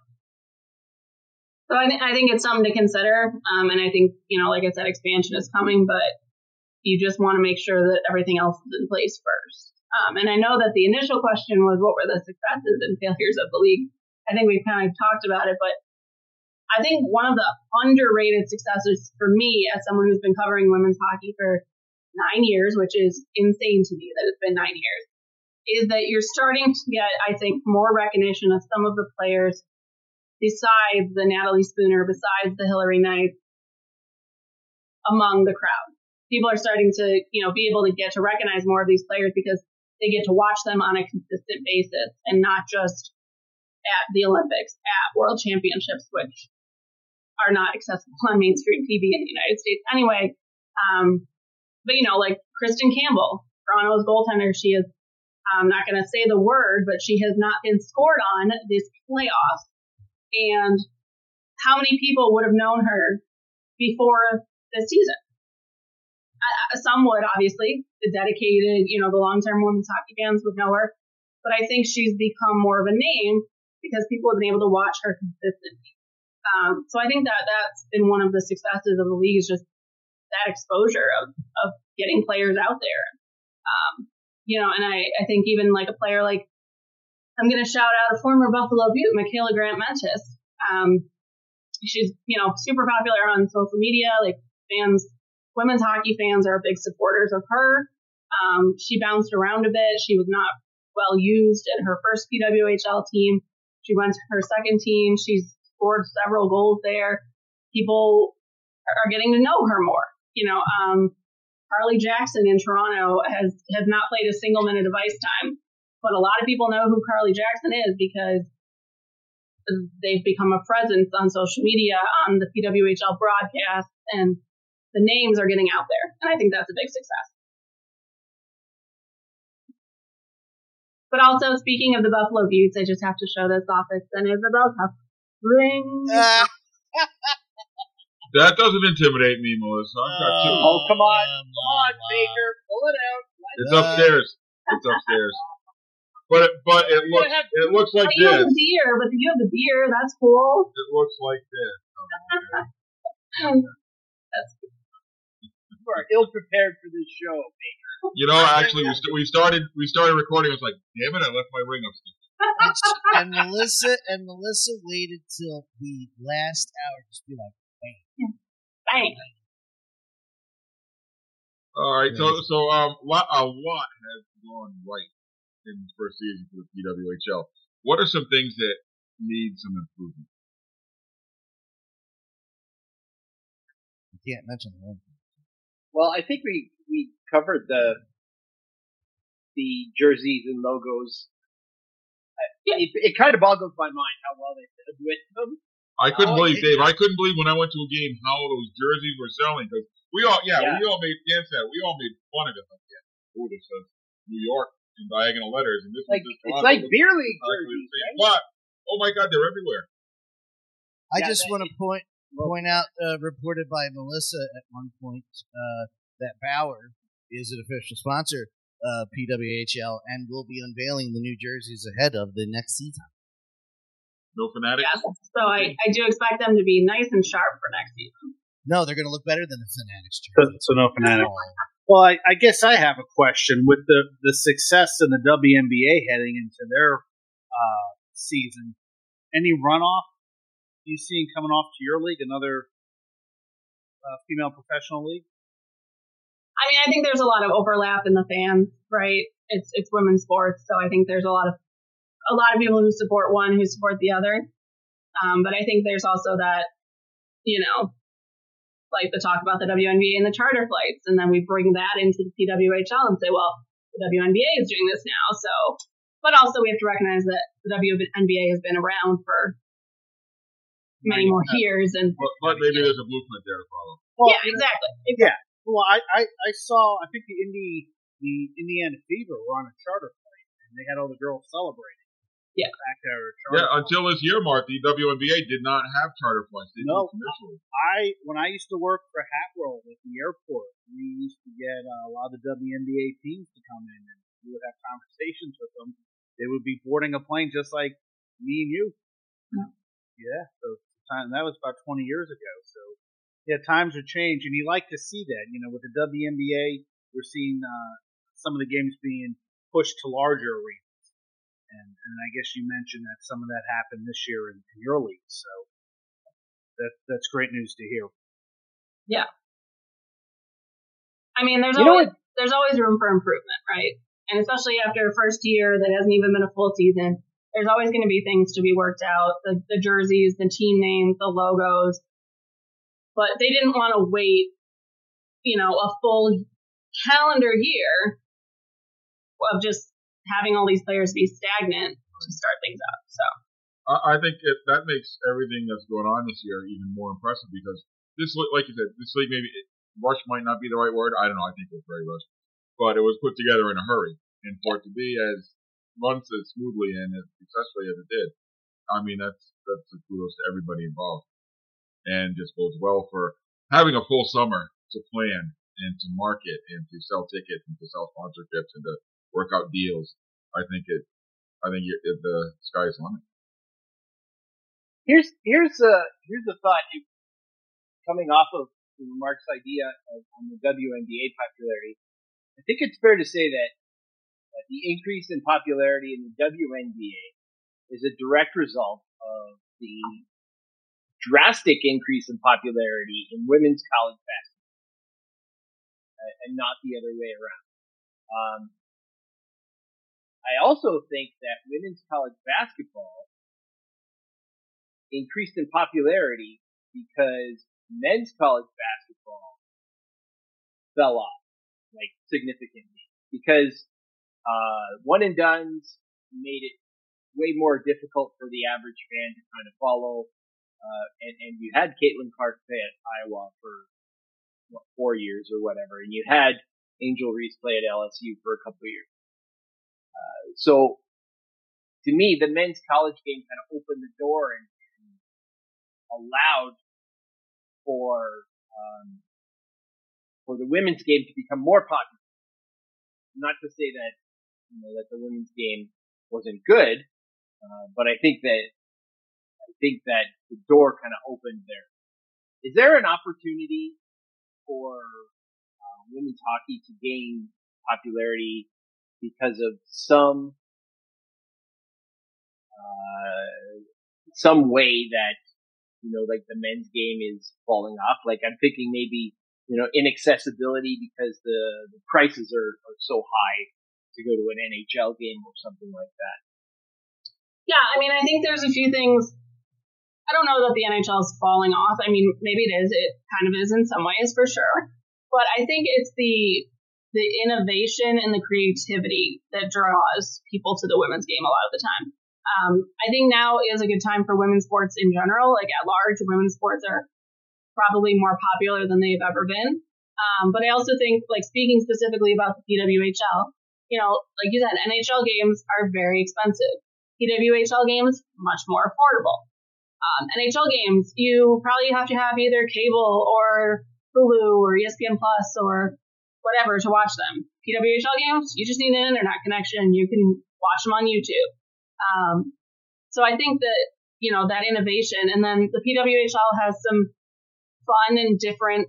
So I think it's something to consider, and I think, like I said, expansion is coming, but you just want to make sure that everything else is in place first. And I know that the initial question was, what were the successes and failures of the league? I think we've kind of talked about it, but I think one of the underrated successes for me, as someone who's been covering women's hockey for 9 years, which is insane to me that it's been 9 years, is that you're starting to get, I think, more recognition of some of the players besides the Natalie Spooner, besides the Hillary Knight, among the crowd. People are starting to, be able to get to recognize more of these players because they get to watch them on a consistent basis and not just at the Olympics, at World Championships, which are not accessible on mainstream TV in the United States anyway. But, like Kristen Campbell, Toronto's goaltender, she is, I'm not going to say the word, but she has not been scored on this playoffs. And how many people would have known her before this season? Some would, obviously. The dedicated, the long-term women's hockey fans would know her. But I think she's become more of a name because people have been able to watch her consistently. So I think that's been one of the successes of the league, is just that exposure of getting players out there. And I think even like a player like, I'm going to shout out a former Buffalo Beaut, Michaela Grant-Mentis. She's, super popular on social media. Like women's hockey fans are big supporters of her. She bounced around a bit. She was not well used in her first PWHL team. She went to her second team. She's scored several goals there. People are getting to know her more. Carly Jackson in Toronto has not played a single minute of ice time. But a lot of people know who Carly Jackson is because they've become a presence on social media, on the PWHL broadcast, and the names are getting out there. And I think that's a big success. But also, speaking of the Buffalo Beauts, I just have to show this off. It's an Isabel Cup ring. That doesn't intimidate me, Melissa. I've got two. Oh, come on. Come on, Baker. Pull it out. It's upstairs. It's upstairs. But it looks like you this. have the beer, but you have the beer. That's cool. It looks like this. That's cool. You are ill prepared for this show, Baker. Actually, we started recording. I was like, damn it, I left my ring upstairs. and Melissa waited till the last hour to be like, bang. Bang. All right, so a lot has gone right in the first season for the PWHL. What are some things that need some improvement? You can't mention one. Well, I think we covered the jerseys and logos. It kind of boggles my mind how well they did with them. I couldn't believe, Dave. I couldn't believe when I went to a game how those jerseys were selling, because we all made fun of it. Like, this says New York in diagonal letters, and this like is just it's like beer league jerseys, right? But oh my God, they're everywhere. I just want to point out, reported by Melissa at one point, that Bauer is an official sponsor of PWHL and will be unveiling the new jerseys ahead of the next season. No Fanatics? Yes. So I do expect them to be nice and sharp for next season. No, they're going to look better than the Fanatics jersey. So no Fanatics. Well, I guess I have a question. With the success in the WNBA heading into their season, any runoff you see coming off to your league, another female professional league? I mean, I think there's a lot of overlap in the fans, right? It's women's sports, so I think there's a lot of people who support one who support the other. But I think there's also that, like the talk about the WNBA and the charter flights, and then we bring that into the PWHL and say, well, the WNBA is doing this now, so. But also we have to recognize that the WNBA has been around for many more years, and but maybe there's a blueprint there to follow. Well, yeah, exactly. Yeah. Well, I saw, I think the Indiana Fever were on a charter flight, and they had all the girls celebrating. Yeah. Back to our charter Yeah, flight. until this year, Mark, the WNBA did not have charter flights. They No. did commercially. When I used to work for Hatworld at the airport, we used to get a lot of the WNBA teams to come in, and we would have conversations with them. They would be boarding a plane just like me and you. Yeah. So that was about 20 years ago. So yeah, times are changed, and you like to see that. You know, with the WNBA, we're seeing some of the games being pushed to larger arenas. And I guess you mentioned that some of that happened this year in your league, so that's great news to hear. Yeah. I mean, there's always room for improvement, right? And especially after a first year that hasn't even been a full season, there's always going to be things to be worked out. The jerseys, the team names, the logos. But they didn't want to wait, a full calendar year of just having all these players be stagnant to start things up. So I think that makes everything that's going on this year even more impressive because this, like you said, this league maybe rush might not be the right word. I don't know. I think it was very rushed, but it was put together in a hurry, and for it to be as runs as smoothly and as successfully as it did, I mean that's a kudos to everybody involved, and just bodes well for having a full summer to plan and to market and to sell tickets and to sell sponsorships and to work out deals. I think the sky is the limit. Here's a thought coming off of Mark's idea on the WNBA popularity. I think it's fair to say that the increase in popularity in the WNBA is a direct result of the drastic increase in popularity in women's college basketball, and not the other way around. I also think that women's college basketball increased in popularity because men's college basketball fell off, like, significantly. Because, one and dones made it way more difficult for the average fan to kind of follow, and you had Caitlin Clark play at Iowa for, 4 years or whatever, and you had Angel Reese play at LSU for a couple of years. So, to me, the men's college game kind of opened the door and allowed for the women's game to become more popular. Not to say that, that the women's game wasn't good, but I think that the door kind of opened there. Is there an opportunity for women's hockey to gain popularity because of some way that, like the men's game is falling off? Like I'm thinking maybe, inaccessibility because the prices are so high to go to an NHL game or something like that. Yeah, I mean, I think there's a few things. I don't know that the NHL is falling off. I mean, maybe it is. It kind of is in some ways for sure. But I think it's the innovation and the creativity that draws people to the women's game a lot of the time. I think now is a good time for women's sports in general. Like at large, women's sports are probably more popular than they've ever been. But I also think, like speaking specifically about the PWHL, like you said, NHL games are very expensive. PWHL games, much more affordable. NHL games, you probably have to have either cable or Hulu or ESPN Plus or whatever to watch them. PWHL games, you just need an internet connection. You can watch them on YouTube. So I think that, that innovation, and then the PWHL has some fun and different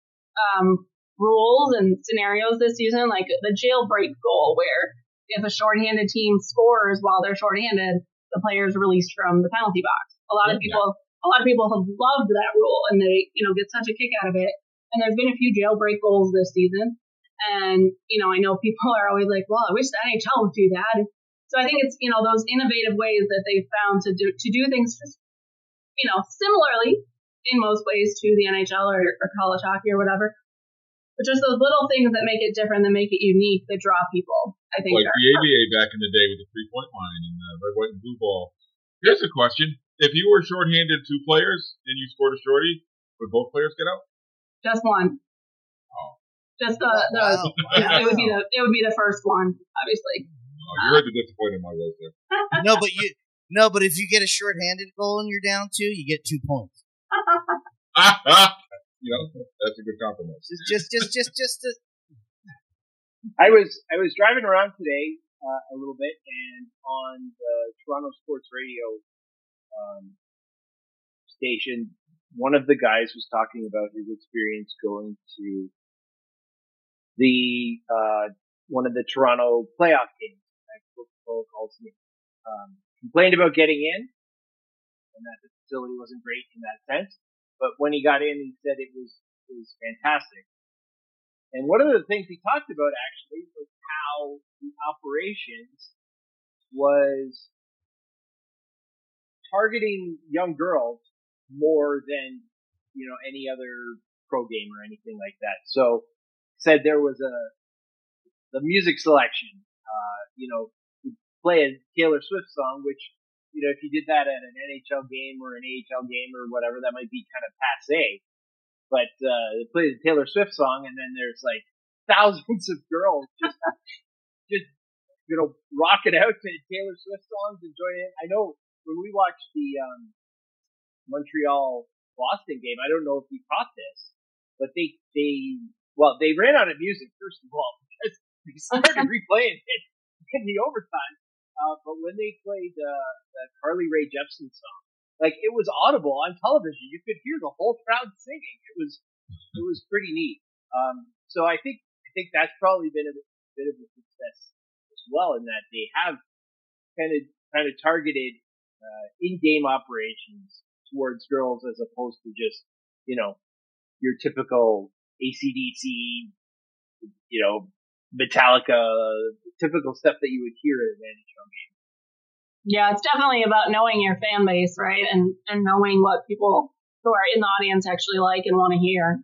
rules and scenarios this season, like the jailbreak goal, where if a shorthanded team scores while they're shorthanded, the player is released from the penalty box. A lot of people have loved that rule, and they, get such a kick out of it. And there's been a few jailbreak goals this season. And, I know people are always like, well, I wish the NHL would do that. So I think it's, those innovative ways that they've found to do things just, similarly in most ways to the NHL or college hockey or whatever. But just those little things that make it different, that make it unique, that draw people, I think. Like the ABA back in the day with the 3-point line and the red, white, and blue ball. Here's a question. If you were shorthanded 2 players and you scored a shorty, would both players get out? Just one. Oh. Just it would be the first one, obviously. Oh, you heard the disappointment in my voice there. But if you get a shorthanded goal and you're down 2, you get 2 points. That's a good compromise. Just I was driving around today a little bit, and on the Toronto Sports Radio station, one of the guys was talking about his experience going to the one of the Toronto playoff games. Coca-Cola calls me. Complained about getting in, and that the facility wasn't great in that sense. But when he got in, he said it was fantastic. And one of the things he talked about actually was how the operations was targeting young girls more than, any other pro game or anything like that. So said there was the music selection, play a Taylor Swift song, which, if you did that at an NHL game or an AHL game or whatever, that might be kind of passé. But they play the Taylor Swift song, and then there's like thousands of girls just rocking out to Taylor Swift songs, enjoying it. I know when we watched the Montreal Boston game, I don't know if you caught this, but they ran out of music first of all because they started replaying it in the overtime. But when they played the Carly Rae Jepsen song, like it was audible on television, you could hear the whole crowd singing. It was pretty neat. So I think that's probably been a bit of a success as well, in that they have kind of targeted in-game operations towards girls as opposed to just your typical AC/DC, Metallica, typical stuff that you would hear at an NHL game. Yeah, it's definitely about knowing your fan base, right? And knowing what people who are in the audience actually like and want to hear.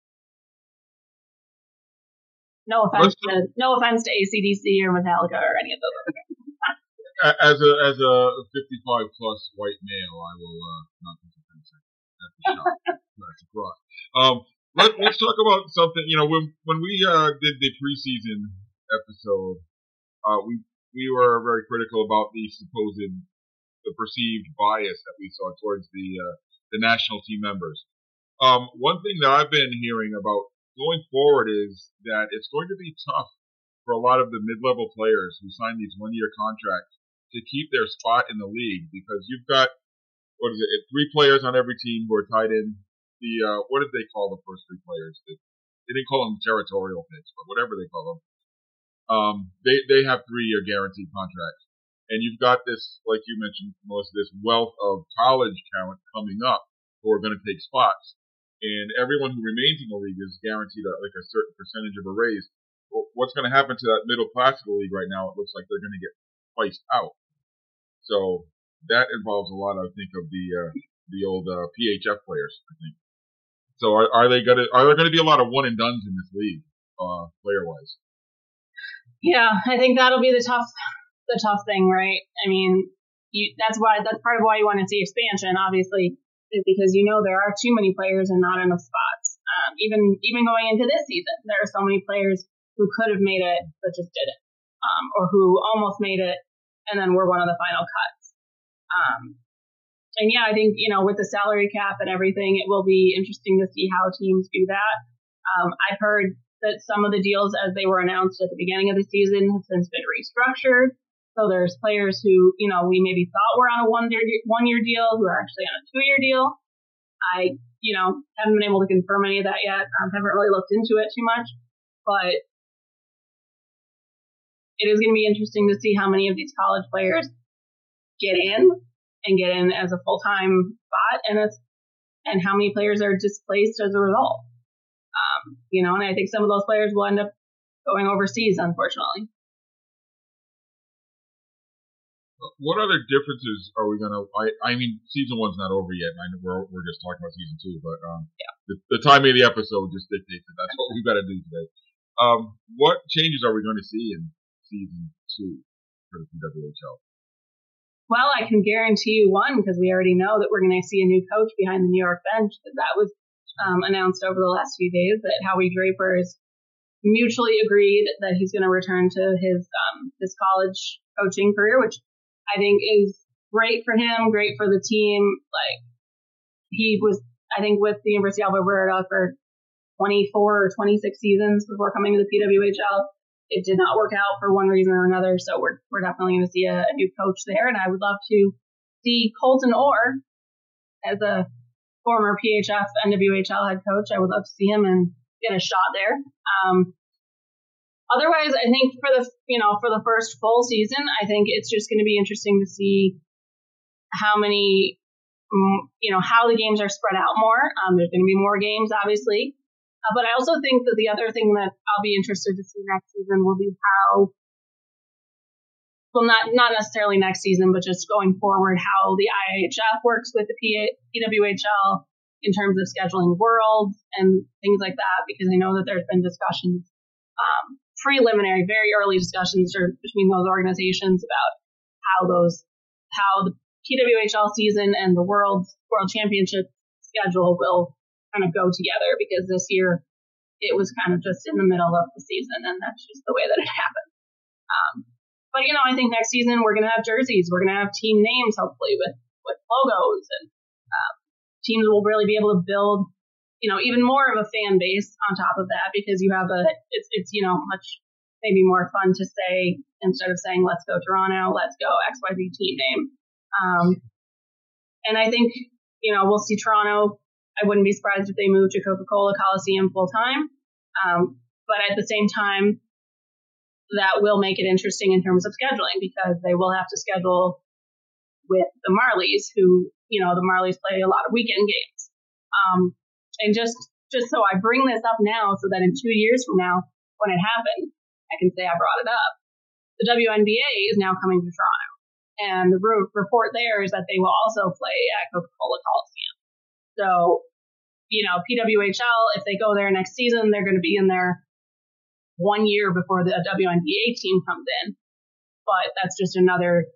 No offense to AC/DC or Metallica or any of those other guys. As a 55 plus white male, I will not be offensive. That's a shock. That's a crock. Let's talk about something. When we did the preseason episode, we were very critical about the perceived bias that we saw towards the national team members. One thing that I've been hearing about going forward is that it's going to be tough for a lot of the mid-level players who sign these 1-year contracts to keep their spot in the league, because you've got 3 players on every team who are tied in. What did they call the first 3 players? They didn't call them territorial picks, but whatever they call them. They have 3-year guaranteed contracts. And you've got this, like you mentioned, Melissa, this wealth of college talent coming up who are going to take spots. And everyone who remains in the league is guaranteed a certain percentage of a raise. Well, what's going to happen to that middle class of the league right now? It looks like they're going to get priced out. So that involves a lot, I think, of the old PHF players, I think. So are there going to be a lot of one and dones in this league, player wise? Yeah, I think that'll be the tough thing, right? I mean, that's part of why you want to see expansion, obviously, is because there are too many players and not enough spots. Even going into this season, there are so many players who could have made it but just didn't, or who almost made it and then were one of the final cuts. And yeah, I think with the salary cap and everything, it will be interesting to see how teams do that. I've heard that some of the deals as they were announced at the beginning of the season have since been restructured. So there's players who, we maybe thought were on a one-year deal who are actually on a 2-year deal. I, haven't been able to confirm any of that yet. Haven't really looked into it too much, but it is going to be interesting to see how many of these college players get in as a full-time spot and how many players are displaced as a result. And I think some of those players will end up going overseas, unfortunately. What other differences are we gonna? I mean, season 1's not over yet. I know we're just talking about season 2, but the timing of the episode just dictates it. That's what we've got to do today. What changes are we going to see in season 2 for the PWHL? Well, I can guarantee you one, because we already know that we're going to see a new coach behind the New York bench. That was announced over the last few days, that Howie Draper has mutually agreed that he's going to return to his college coaching career, which I think is great for him, great for the team. Like, he was, I think, with the University of Alberta for 24 or 26 seasons before coming to the PWHL. It did not work out for one reason or another, so we're definitely going to see a new coach there, and I would love to see Colton Orr as a former PHF NWHL head coach. I would love to see him and get a shot there. Otherwise, I think for the first full season, I think it's just going to be interesting to see how many, how the games are spread out more. There's going to be more games, obviously. But I also think that the other thing that I'll be interested to see next season will be how, well, not necessarily next season, but just going forward, how the IIHF works with the PWHL in terms of scheduling worlds and things like that, because I know that there's been discussions, preliminary, very early discussions between those organizations about how the PWHL season and the World Championship schedule will kind of go together, because this year it was kind of just in the middle of the season, and that's just the way that it happened. But I think next season we're going to have jerseys, we're going to have team names, hopefully with logos, and teams will really be able to build, even more of a fan base on top of that, because you have it's much maybe more fun to say, instead of saying let's go Toronto, let's go XYZ team name. And I think we'll see Toronto. I wouldn't be surprised if they moved to Coca-Cola Coliseum full time. But at the same time, that will make it interesting in terms of scheduling, because they will have to schedule with the Marlies, who, the Marlies play a lot of weekend games. And just so I bring this up now, so that in 2 years from now, when it happened, I can say I brought it up. The WNBA is now coming to Toronto. And the report there is that they will also play at Coca-Cola Coliseum. So, PWHL, if they go there next season, they're going to be in there 1 year before the WNBA team comes in. But that's just another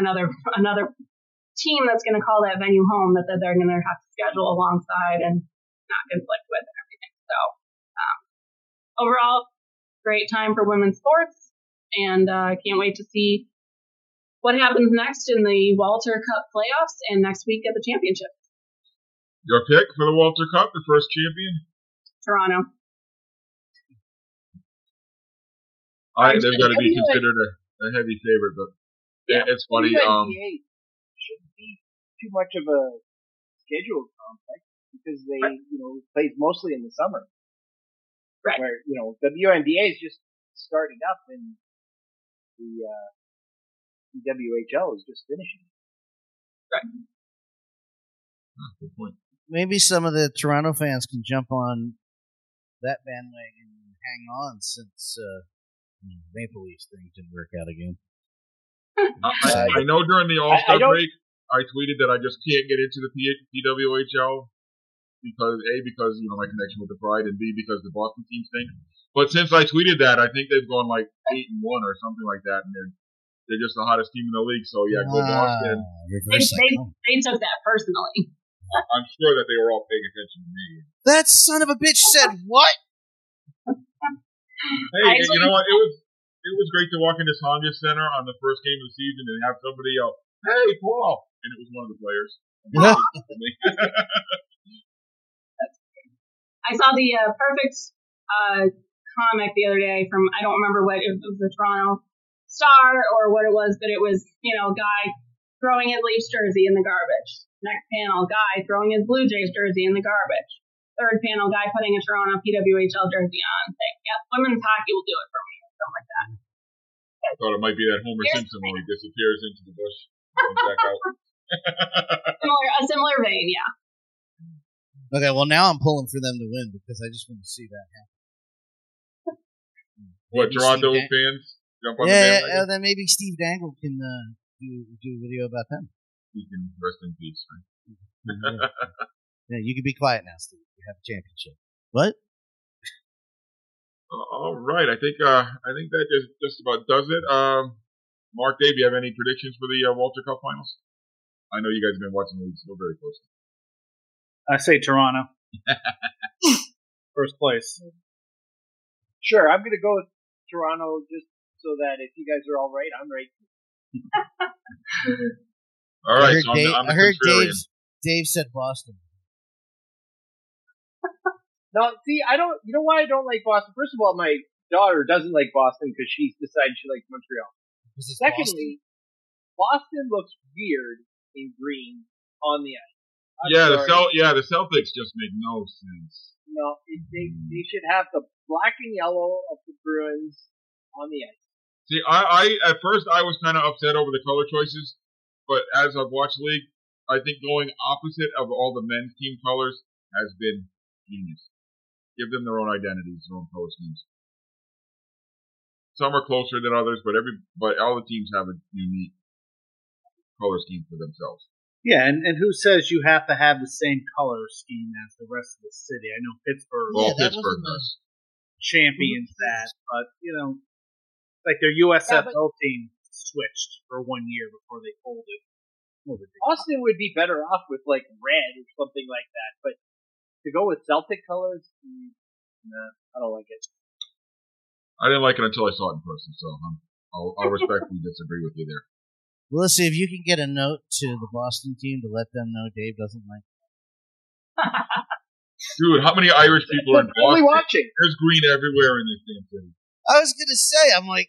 team that's going to call that venue home, that they're going to have to schedule alongside and not conflict with and everything. So, overall, great time for women's sports, and I can't wait to see what happens next in the Walter Cup playoffs and next week at the championship. Your pick for the Walter Cup, the first champion? Toronto. They've got to be considered a heavy favorite, but it's funny. Shouldn't be too much of a schedule conflict, because they, plays mostly in the summer. Right. Where, WNBA is just starting up, and the WHL is just finishing. Right. Good point. Maybe some of the Toronto fans can jump on that bandwagon and hang on, since Maple Leafs thing didn't work out again. I know during the All-Star break, I tweeted that I just can't get into the PWHL because my connection with the Pride, and B, because the Boston team stink. But since I tweeted that, I think they've gone like 8-1 or something like that, and they're just the hottest team in the league. So yeah, go Boston. They took that personally. I'm sure that they were all paying attention to me. That son of a bitch said what? Hey, you know what? It was great to walk into Sonja Center on the first game of the season and have somebody yell, "Hey, Paul!" And it was one of the players. I saw the perfect comic the other day from, I don't remember what, it was the Toronto Star or what it was, but it was, a guy throwing his Leafs jersey in the garbage. Next panel, guy throwing his Blue Jays jersey in the garbage. Third panel, guy putting a Toronto PWHL jersey on, saying, "Yep, women's hockey will do it for me," or something like that. I thought it might be that Homer Simpson where he disappears into the bush and comes back out. A similar vein, yeah. Okay, well now I'm pulling for them to win, because I just want to see that happen. What, Toronto fans jump on the bandwagon? Then maybe Steve Dangle can do a video about them. You can rest in peace. Right? Yeah, you can be quiet now, Steve. We have a championship. What? All right, I think that just about does it. Mark, Dave, you have any predictions for the Walter Cup finals? I know you guys have been watching the league still very closely. I say Toronto. First place. Sure, I'm going to go with Toronto just so that if you guys are all right, I'm right. All right, so I heard Dave said Boston. No, see, I don't. You know why I don't like Boston? First of all, my daughter doesn't like Boston because she's decided she likes Montreal. Secondly, Boston looks weird in green on the ice. The Celtics just make no sense. No, they should have the black and yellow of the Bruins on the ice. See, I at first I was kind of upset over the color choices, but as I've watched the league, I think going opposite of all the men's team colors has been genius. Give them their own identities, their own color schemes. Some are closer than others, but all the teams have a unique color scheme for themselves. Yeah, and who says you have to have the same color scheme as the rest of the city? I know Pittsburgh. Well, Pittsburgh does. Champions that, but like their USFL team switched for 1 year before they folded. Austin would be better off with like red or something like that, but to go with Celtic colors, nah, I don't like it. I didn't like it until I saw it in person, so I'll respectfully disagree with you there. Melissa, if you can get a note to the Boston team to let them know Dave doesn't like it. Dude, how many Irish people are in Boston? Only watching. There's green everywhere in this damn city. I was gonna say, I'm like,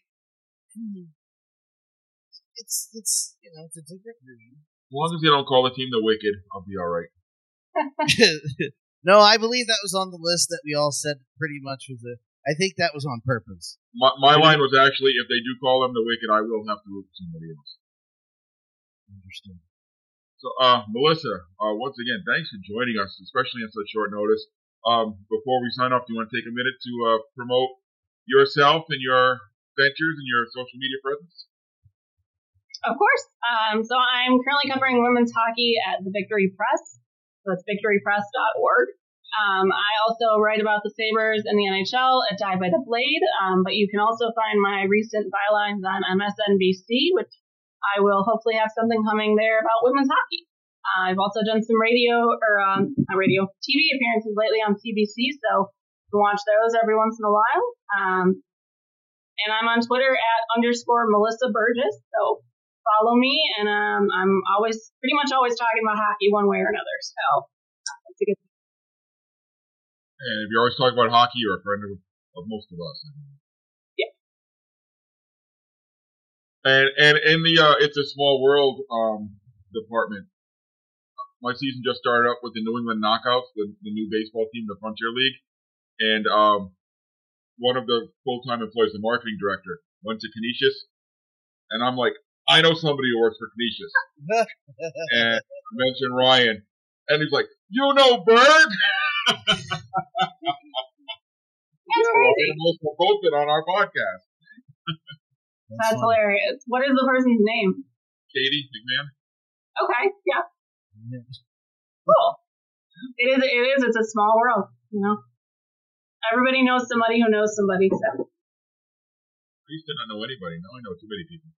it's a different green. As long as they don't call the team the Wicked, I'll be all right. No, I believe that was on the list that we all said pretty much was I think that was on purpose. My line was actually, if they do call them the Wicked, I will have to root for somebody else. Understood. So, Melissa, once again, thanks for joining us, especially on such short notice. Before we sign off, do you want to take a minute to promote yourself and your ventures and your social media presence? Of course. So I'm currently covering women's hockey at the Victory Press. So that's victorypress.org. I also write about the Sabres and the NHL at Die by the Blade, but you can also find my recent bylines on MSNBC, which I will hopefully have something coming there about women's hockey. I've also done some TV appearances lately on CBC, so you can watch those every once in a while. And I'm on Twitter at _Melissa Burgess, so follow me, and I'm pretty much always talking about hockey one way or another, so that's a good thing. And if you're always talking about hockey, you're a friend of most of us. Yeah. And in the It's a Small World department, my season just started up with the New England Knockouts, the new baseball team, the Frontier League, and one of the full-time employees, the marketing director, went to Canisius, and I'm like, I know somebody who works for Canisius. And I mentioned Ryan. And he's like, you know Berg? That's crazy. We'll post it on our podcast. That's hilarious. What is the person's name? Katie McMahon. Okay, yeah. Cool. It is. It's a small world, you know. Everybody knows somebody who knows somebody, so. I used to not know anybody. Now I know too many people.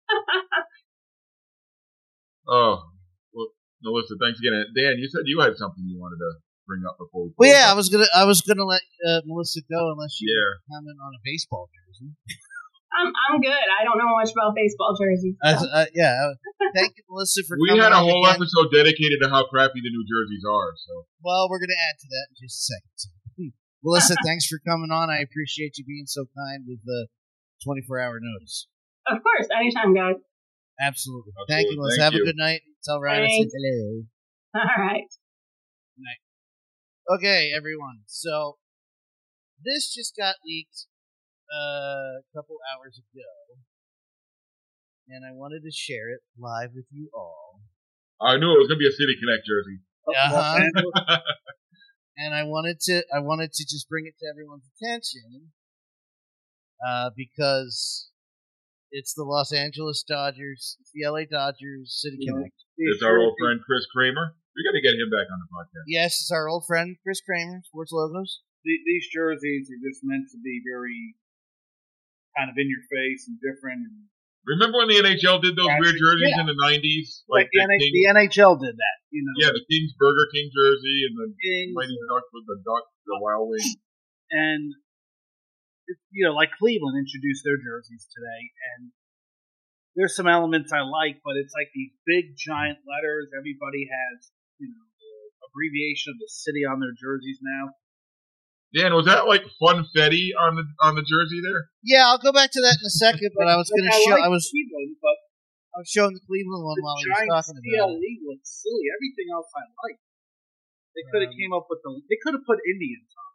Oh, well, Melissa, thanks again. Dan, you said you had something you wanted to bring up before we. Well, yeah, I was gonna let Melissa go unless you comment on a baseball jersey. I'm good. I don't know much about baseball jerseys. So. Thank you, Melissa, for coming on. We had a whole episode dedicated to how crappy the new jerseys are. So. Well, we're gonna add to that in just a second. Melissa, thanks for coming on. I appreciate you being so kind with the 24-hour notice. Of course, anytime, guys. Absolutely. Thank you, Melissa. Have a good night. Tell Ryan I said hello. All right. Good night. Okay, everyone. So, this just got leaked a couple hours ago, and I wanted to share it live with you all. I knew it was going to be a City Connect jersey. Uh-huh. And I wanted to just bring it to everyone's attention because It's the Los Angeles Dodgers, it's the LA Dodgers City Connect. It's our old friend Chris Kramer. We got to get him back on the podcast. Yes, it's our old friend Chris Kramer, Sports Logos. These jerseys are just meant to be very kind of in your face and different. And Remember when the NHL did those weird jerseys in the 90s? like the NHL did that, you know. Yeah, the Kings Burger King jersey and the Kings, Mighty Ducks with the Wild Wings. and you know, like Cleveland introduced their jerseys today, and there's some elements I like, but it's like these big giant letters. Everybody has, you know, the abbreviation of the city on their jerseys now. Dan, was that like Funfetti on the jersey there? Yeah, I'll go back to that in a second, but I was going to show. Like I was Cleveland, but showing the Cleveland one the while he was giant talking about it. CLE looks silly. Everything else I like. They could have came up with They could have put Indians on.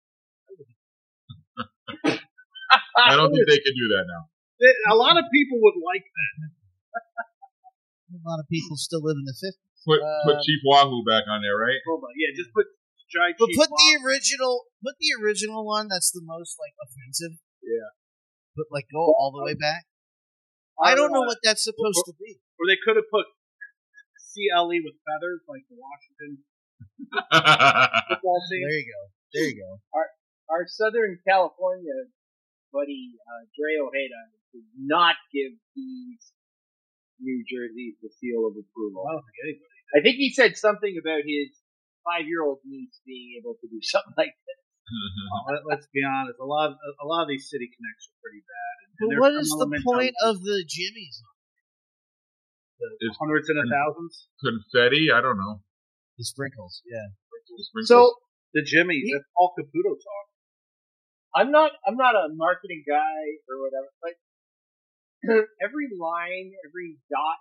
I don't think they can do that now. A lot of people would like that. A lot of people still live in the 50s. Put Chief Wahoo back on there, right? Hold on, yeah, just put giant. But Chief put the Wahoo. original one. That's the most like offensive. Yeah. But like go all the way back. I don't know what that's supposed to be. Or they could have put CLE with feathers, like the Washington football team. There you go. Our Southern California buddy, Dre Ojeda, did not give these New Jerseys the seal of approval. I don't think anybody. I think he said something about his 5-year-old niece being able to do something like this. Let's be honest. A lot of these city connects are pretty bad. But what is the point of the Jimmies? The hundreds and thousands? Confetti? I don't know. The sprinkles, yeah. The sprinkles. So the Jimmies, that's all Caputo talk. I'm not a marketing guy or whatever, but every line, every dot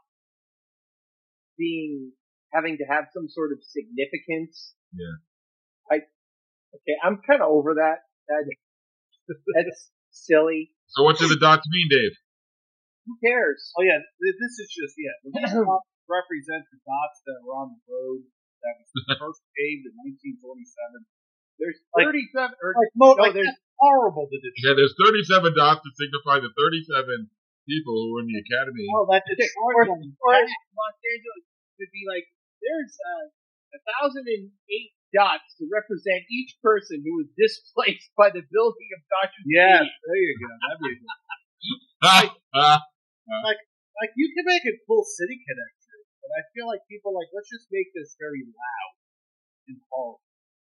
having to have some sort of significance. Yeah. I'm kind of over that. That's silly. So what do the dots mean, Dave? Who cares? Oh yeah, this is just the dots represent the dots that were on the road that was first paved in 1947. There's 37. There's horrible to Detroit. Yeah, there's 37 dots to signify the 37 people who were in the academy. Oh, that's Detroit. Or Los Angeles could be like, there's 1,008 dots to represent each person who was displaced by the building of Dr. Yeah, there you go. That'd be good. Like you can make a cool city connection, but I feel like people let's just make this very loud and horrible.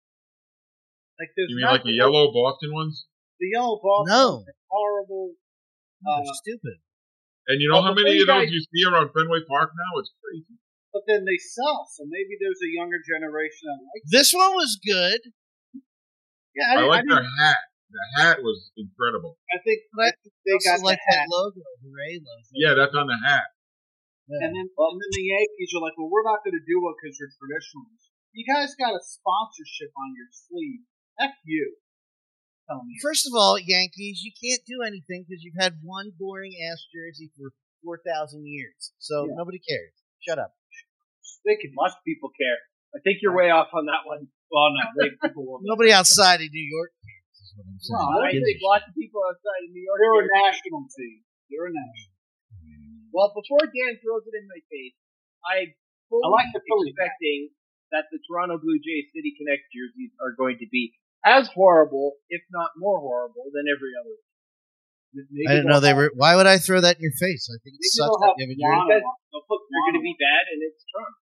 Like there's You mean like the yellow Boston ones? The yellow Boston No. is horrible. Stupid. And you know how many of those guys- you see around Fenway Park now? It's crazy. But then they sell, so maybe there's a younger generation that likes This one was good. Yeah, I like their hat. The hat was incredible. I think But they also got like the hat. that logo, the Ray logo. Yeah, that's on the hat. Yeah. And then the Yankees are like, well, we're not going to do it because you're traditionalists. You guys got a sponsorship on your sleeve. F you. Tell me. First of all, Yankees, you can't do anything because you've had one boring ass jersey for 4,000 years. So nobody cares. Shut up. Lots of people care. I think you're way off on that one. Well, no, people will. Nobody outside of New York cares, is what I'm saying. I think lots of people outside of New York They're a care. national team. They're a national. Well, before Dan throws it in my face, I fully like the Philly expecting that the Toronto Blue Jays City Connect jerseys are going to be as horrible, if not more horrible, than every other. Maybe I didn't know they were. Why would I throw that in your face? I think it Maybe sucks they'll that have you have a Toronto jersey. on. They'll put They're going to Toronto be bad, and it's Toronto.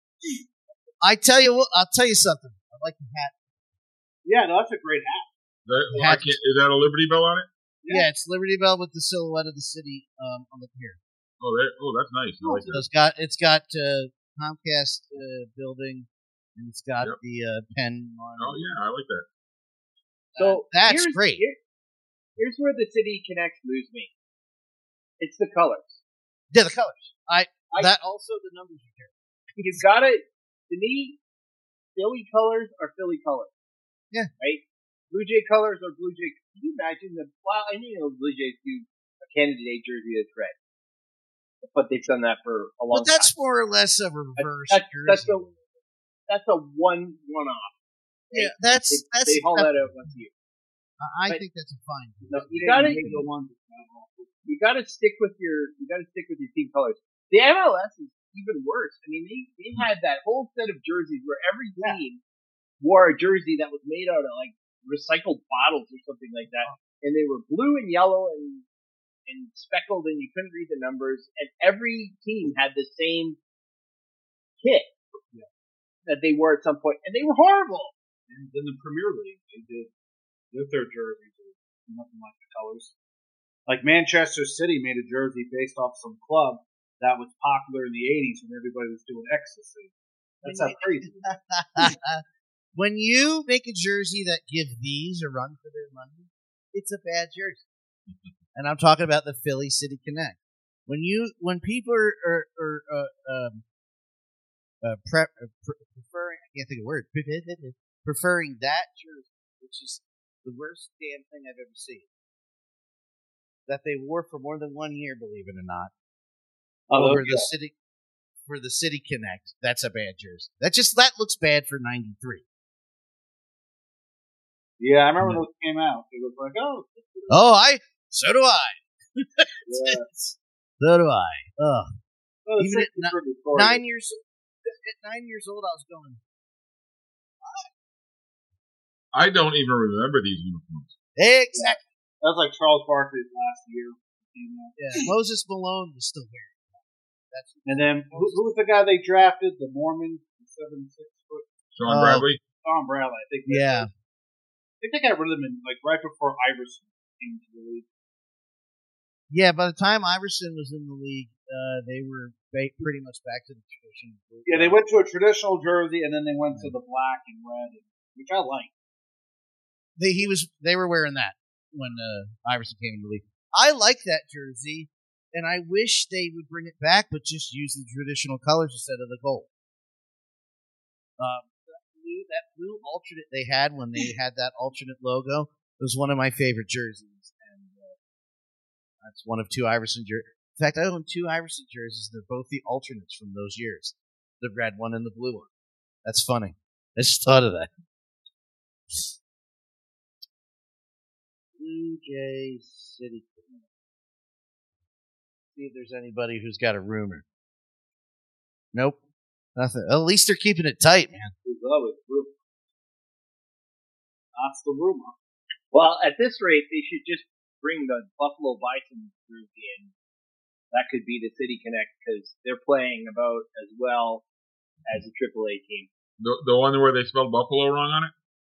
I tell you what. I'll tell you something. I like the hat. on. Yeah, no, that's a great hat. Is that a Liberty Bell on it? Yeah, it's Liberty Bell with the silhouette of the city on the pier. Oh, that's nice. I like that. It's got Comcast building, and it's got the pen on. Oh yeah, I like that. So That's great. Here's where the City Connects lose me. It's the colors. Yeah, the colors. That also the numbers you care. You've got to, to me, Philly colors are Philly colors. Yeah. Right? Blue Jay colors are Blue Jay. Can you imagine I know Blue Jays do a Canada Day jersey that's red. But they've done that for a long time. But that's more or less a reverse That's jersey. a one-off. Yeah, They haul that out once a year. I think that's a fine. No, you gotta, The ones that you got to stick with your team colors. The MLS is even worse. I mean, they had that whole set of jerseys where every team wore a jersey that was made out of like recycled bottles or something like that, and they were blue and yellow and speckled, and you couldn't read the numbers. And every team had the same kit that they wore at some point, and they were horrible. And in the Premier League, they did with their jerseys nothing like the colors. Like Manchester City made a jersey based off some club that was popular in the 80s when everybody was doing ecstasy. That's how crazy. When you make a jersey that gives these a run for their money, it's a bad jersey. And I'm talking about the Philly City Connect. When people are preferring, I can't think of the word, preferring that jersey, which is the worst damn thing I've ever seen, that they wore for more than 1 year, believe it or not, over for the City Connect, that's a bad jersey. That looks bad for 93. Yeah, I remember when those came out. It was like, so do I. yeah. So do I. Well, Even at 9 years old, I was going, I don't even remember these uniforms. exactly. That was like Charles Barkley's last year. Yeah, Moses Malone was still there. And then who was the guy they drafted? The Mormon, the 7'6" Sean Bradley? Tom Bradley, I think. Yeah. I think they got rid of him like right before Iverson came to the league. Yeah, by the time Iverson was in the league, they were pretty much back to the tradition. Yeah, they went to a traditional jersey, and then they went to the black and red, which I like. They were wearing that when Iverson came in the league. I like that jersey, and I wish they would bring it back, but just use the traditional colors instead of the gold. That blue alternate they had when they had that alternate logo was one of my favorite jerseys, and that's one of 2 Iverson jerseys. In fact, I own 2 Iverson jerseys. They're both the alternates from those years, the red one and the blue one. That's funny. I just thought of that. Blue Jay City. See if there's anybody who's got a rumor. Nope. Nothing. At least they're keeping it tight, man. That's the rumor. Well, at this rate, they should just bring the Buffalo Bison jersey in. That could be the City Connect because they're playing about as well as a AAA team. The one where they spelled Buffalo wrong on it?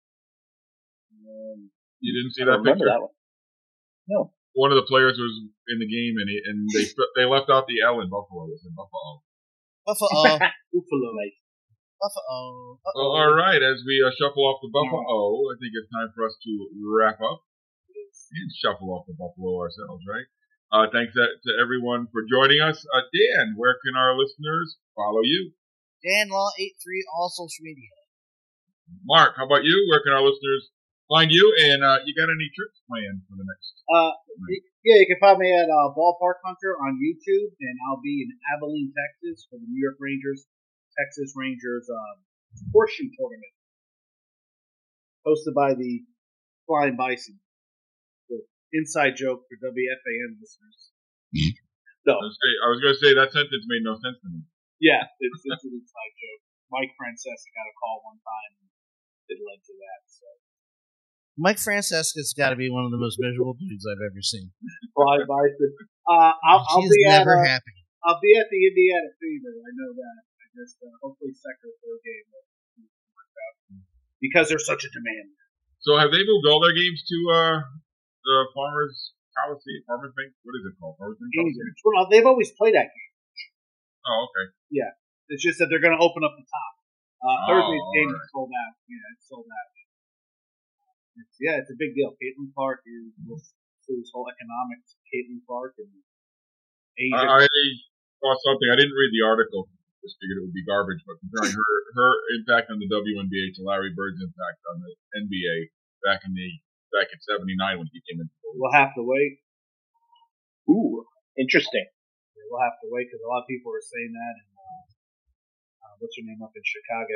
You didn't see that picture? That one. No. One of the players was in the game, and they left out the L in Buffalo. It said Buffalo. Buffalo. Buffalo. Buffalo. Well, all right, as we shuffle off the Buffalo, I think it's time for us to wrap up and shuffle off the Buffalo ourselves, right? Thanks to everyone for joining us. Dan, where can our listeners follow you? Dan Law 83, all social media. Mark, how about you? Where can our listeners find you? And you got any trips planned for the next? Yeah, you can find me at Ballpark Hunter on YouTube, and I'll be in Abilene, Texas, for the New York Rangers, Texas Rangers horseshoe tournament, hosted by the Flying Bison. The inside joke for WFAN listeners. No, I was going to say that sentence made no sense to me. yeah, it's an inside joke. Mike Francesa got a call one time, and it led to that. So. Mike Francesca's got to be one of the most miserable dudes I've ever seen. Flying Bison. I'll be never happy. I'll be at the Indiana Fever. I know that. I just hopefully second or third game will work out because there's such a demand. So have they moved all their games to the Farmers Coliseum? Farmers Bank? What is it called? Farmers Bank Coliseum? Well, they've always played that game. Oh, okay. Yeah, it's just that they're going to open up the top. Thursday's game is sold out. Yeah, it's sold out. It's a big deal. Caitlin Clark is this whole economics. Caitlin Clark and Asia. I saw something. I didn't read the article. Just figured it would be garbage. But comparing her impact on the WNBA to Larry Bird's impact on the NBA back in '79 when he came in. We'll have to wait. Ooh, interesting. Yeah, we'll have to wait because a lot of people are saying that. And what's her name up in Chicago?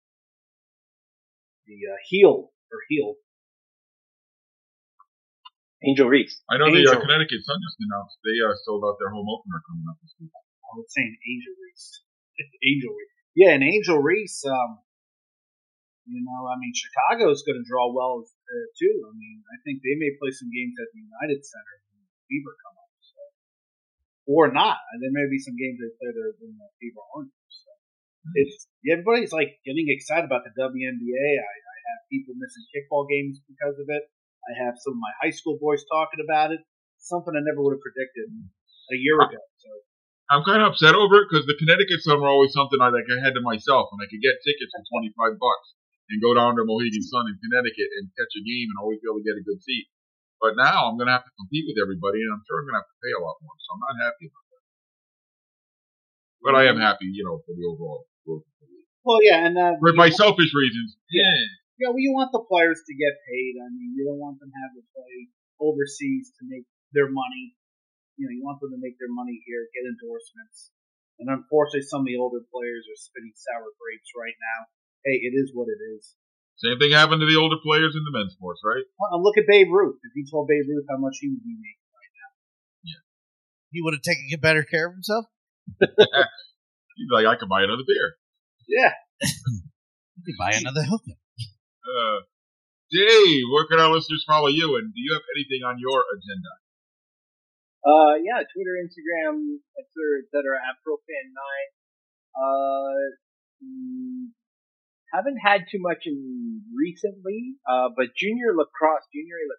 The Heel. Angel Reese. I know Angel. the Connecticut Sun just announced they sold out their home opener coming up this week. I was saying Angel Reese. Angel Reese. Yeah, and Angel Reese, Chicago's going to draw well too. I mean, I think they may play some games at the United Center when Fever come up. So. Or not. And there may be some games they play there in the Fever Orange. So. Everybody's like getting excited about the WNBA. I have people missing kickball games because of it. I have some of my high school boys talking about it. Something I never would have predicted a year ago. So. I'm kind of upset over it because the Connecticut Sun were always something I had to myself, and I could get tickets for $25 and go down to Mohegan Sun in Connecticut and catch a game and always be able to get a good seat. But now I'm going to have to compete with everybody, and I'm sure I'm going to have to pay a lot more. So I'm not happy about that. But I am happy, for the overall growth of the league. Well, yeah, and for my selfish reasons. Yeah. Yeah, well, you want the players to get paid. I mean, you don't want them to have to play overseas to make their money. You want them to make their money here, get endorsements. And unfortunately, some of the older players are spitting sour grapes right now. Hey, it is what it is. Same thing happened to the older players in the men's sports, right? Well, look at Babe Ruth. If you told Babe Ruth how much he would be making right now. Yeah. He would have taken better care of himself? He's like, I could buy another beer. Yeah. You could buy another hookah. Dave, where can our listeners follow you? And do you have anything on your agenda? Yeah, Twitter, Instagram, etc. AfroFan9. Haven't had too much recently, but junior lacrosse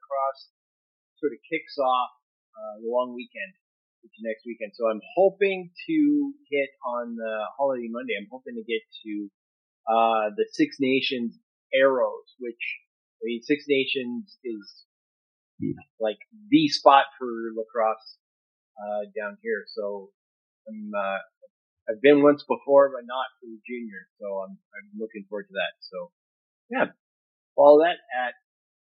sort of kicks off the long weekend, which is next weekend. So I'm hoping to hit on the holiday Monday. I'm hoping to get to the Six Nations Arrows, which Six Nations is like the spot for lacrosse down here. So I've been once before, but not for the junior. So I'm looking forward to that. So yeah, follow that at.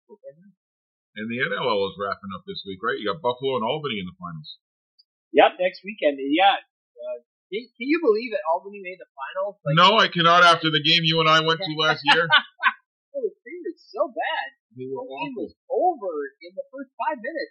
And the NLL is wrapping up this week, right? You got Buffalo and Albany in the finals. Yep, next weekend. Yeah. Can you believe that Albany made the finals? No, I cannot. After the game you and I went to last year. Oh, the team is so bad. They were the game awful. was over in the first 5 minutes.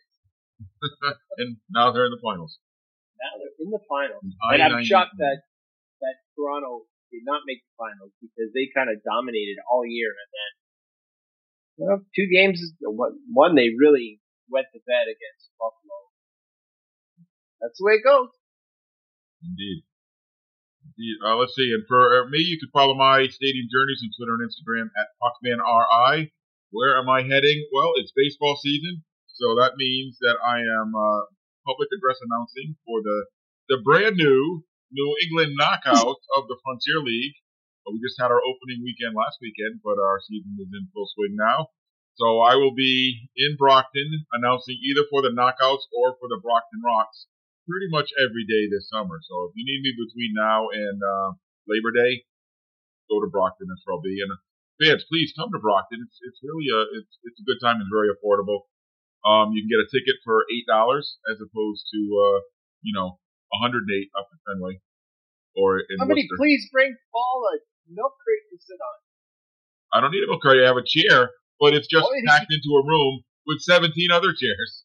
And now they're in the finals. Now they're in the finals. And I'm shocked that Toronto did not make the finals because they kind of dominated all year. And then, 2 games, one they really wet the bed against Buffalo. That's the way it goes. Indeed. Let's see. And for me, you can follow my stadium journeys on Twitter and Instagram at PuckmanRI. Where am I heading? Well, it's baseball season, so that means that I am public address announcing for the brand new New England knockout of the Frontier League. We just had our opening weekend last weekend, but our season is in full swing now. So I will be in Brockton announcing either for the knockouts or for the Brockton Rocks pretty much every day this summer. So if you need me between now and Labor Day, go to Brockton. That's where I'll be. And fans, please come to Brockton. It's really it's a good time. It's very affordable. You can get a ticket for $8 as opposed to $108 up at Fenway or in Somebody Worcester. please bring Paul a milk crate to sit on. I don't need a milk crate. I have a chair, but it's just packed into a room with 17 other chairs.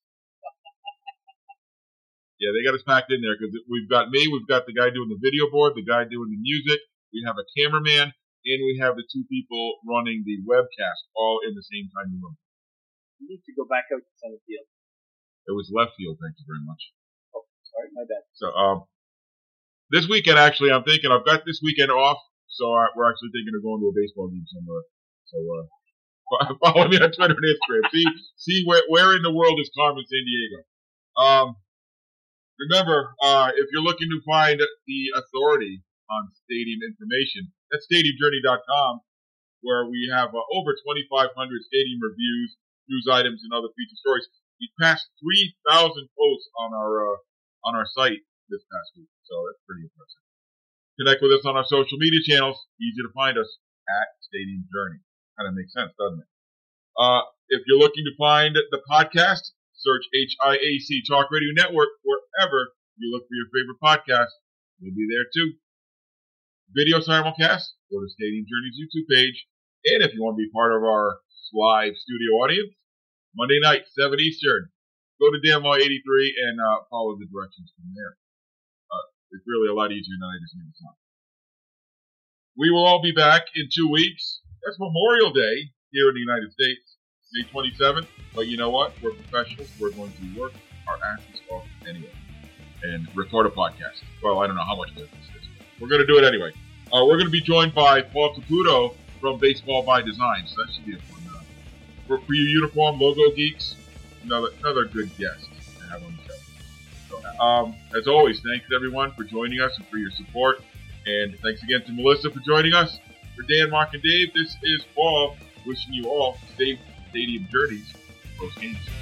Yeah, they got us packed in there because we've got me, we've got the guy doing the video board, the guy doing the music, we have a cameraman, and we have the 2 people running the webcast all in the same tiny room. You need to go back out to center field. It was left field, thank you very much. Oh, sorry, my bad. So, this weekend, actually, I've got this weekend off, so we're actually thinking of going to a baseball game somewhere. So, follow me on Twitter and Instagram. See where in the world is Carmen Sandiego. Remember, if you're looking to find the authority on stadium information, that's stadiumjourney.com, where we have over 2,500 stadium reviews, news items, and other feature stories. We passed 3,000 posts on our site this past week, so that's pretty impressive. Connect with us on our social media channels. Easy to find us at Stadium Journey. Kind of makes sense, doesn't it? If you're looking to find the podcast, search HIAC Talk Radio Network wherever you look for your favorite podcast. We'll be there too. Video simulcast, go to Stadium Journey's YouTube page. And if you want to be part of our live studio audience, Monday night, 7 Eastern, go to DanLaw83 and follow the directions from there. It's really a lot easier than I just made it sound. We will all be back in 2 weeks. That's Memorial Day here in the United States, May 27th. But you know what? We're professionals. We're going to work our asses off anyway and record a podcast. Well, I don't know how much work this is. We're going to do it anyway. We're going to be joined by Paul Caputo from Baseball by Design, so that should be a fun for you uniform logo geeks. Another good guest to have on the show. So, as always, thanks everyone for joining us and for your support. And thanks again to Melissa for joining us. For Dan, Mark, and Dave, this is Paul wishing you all safe stadium journeys post games.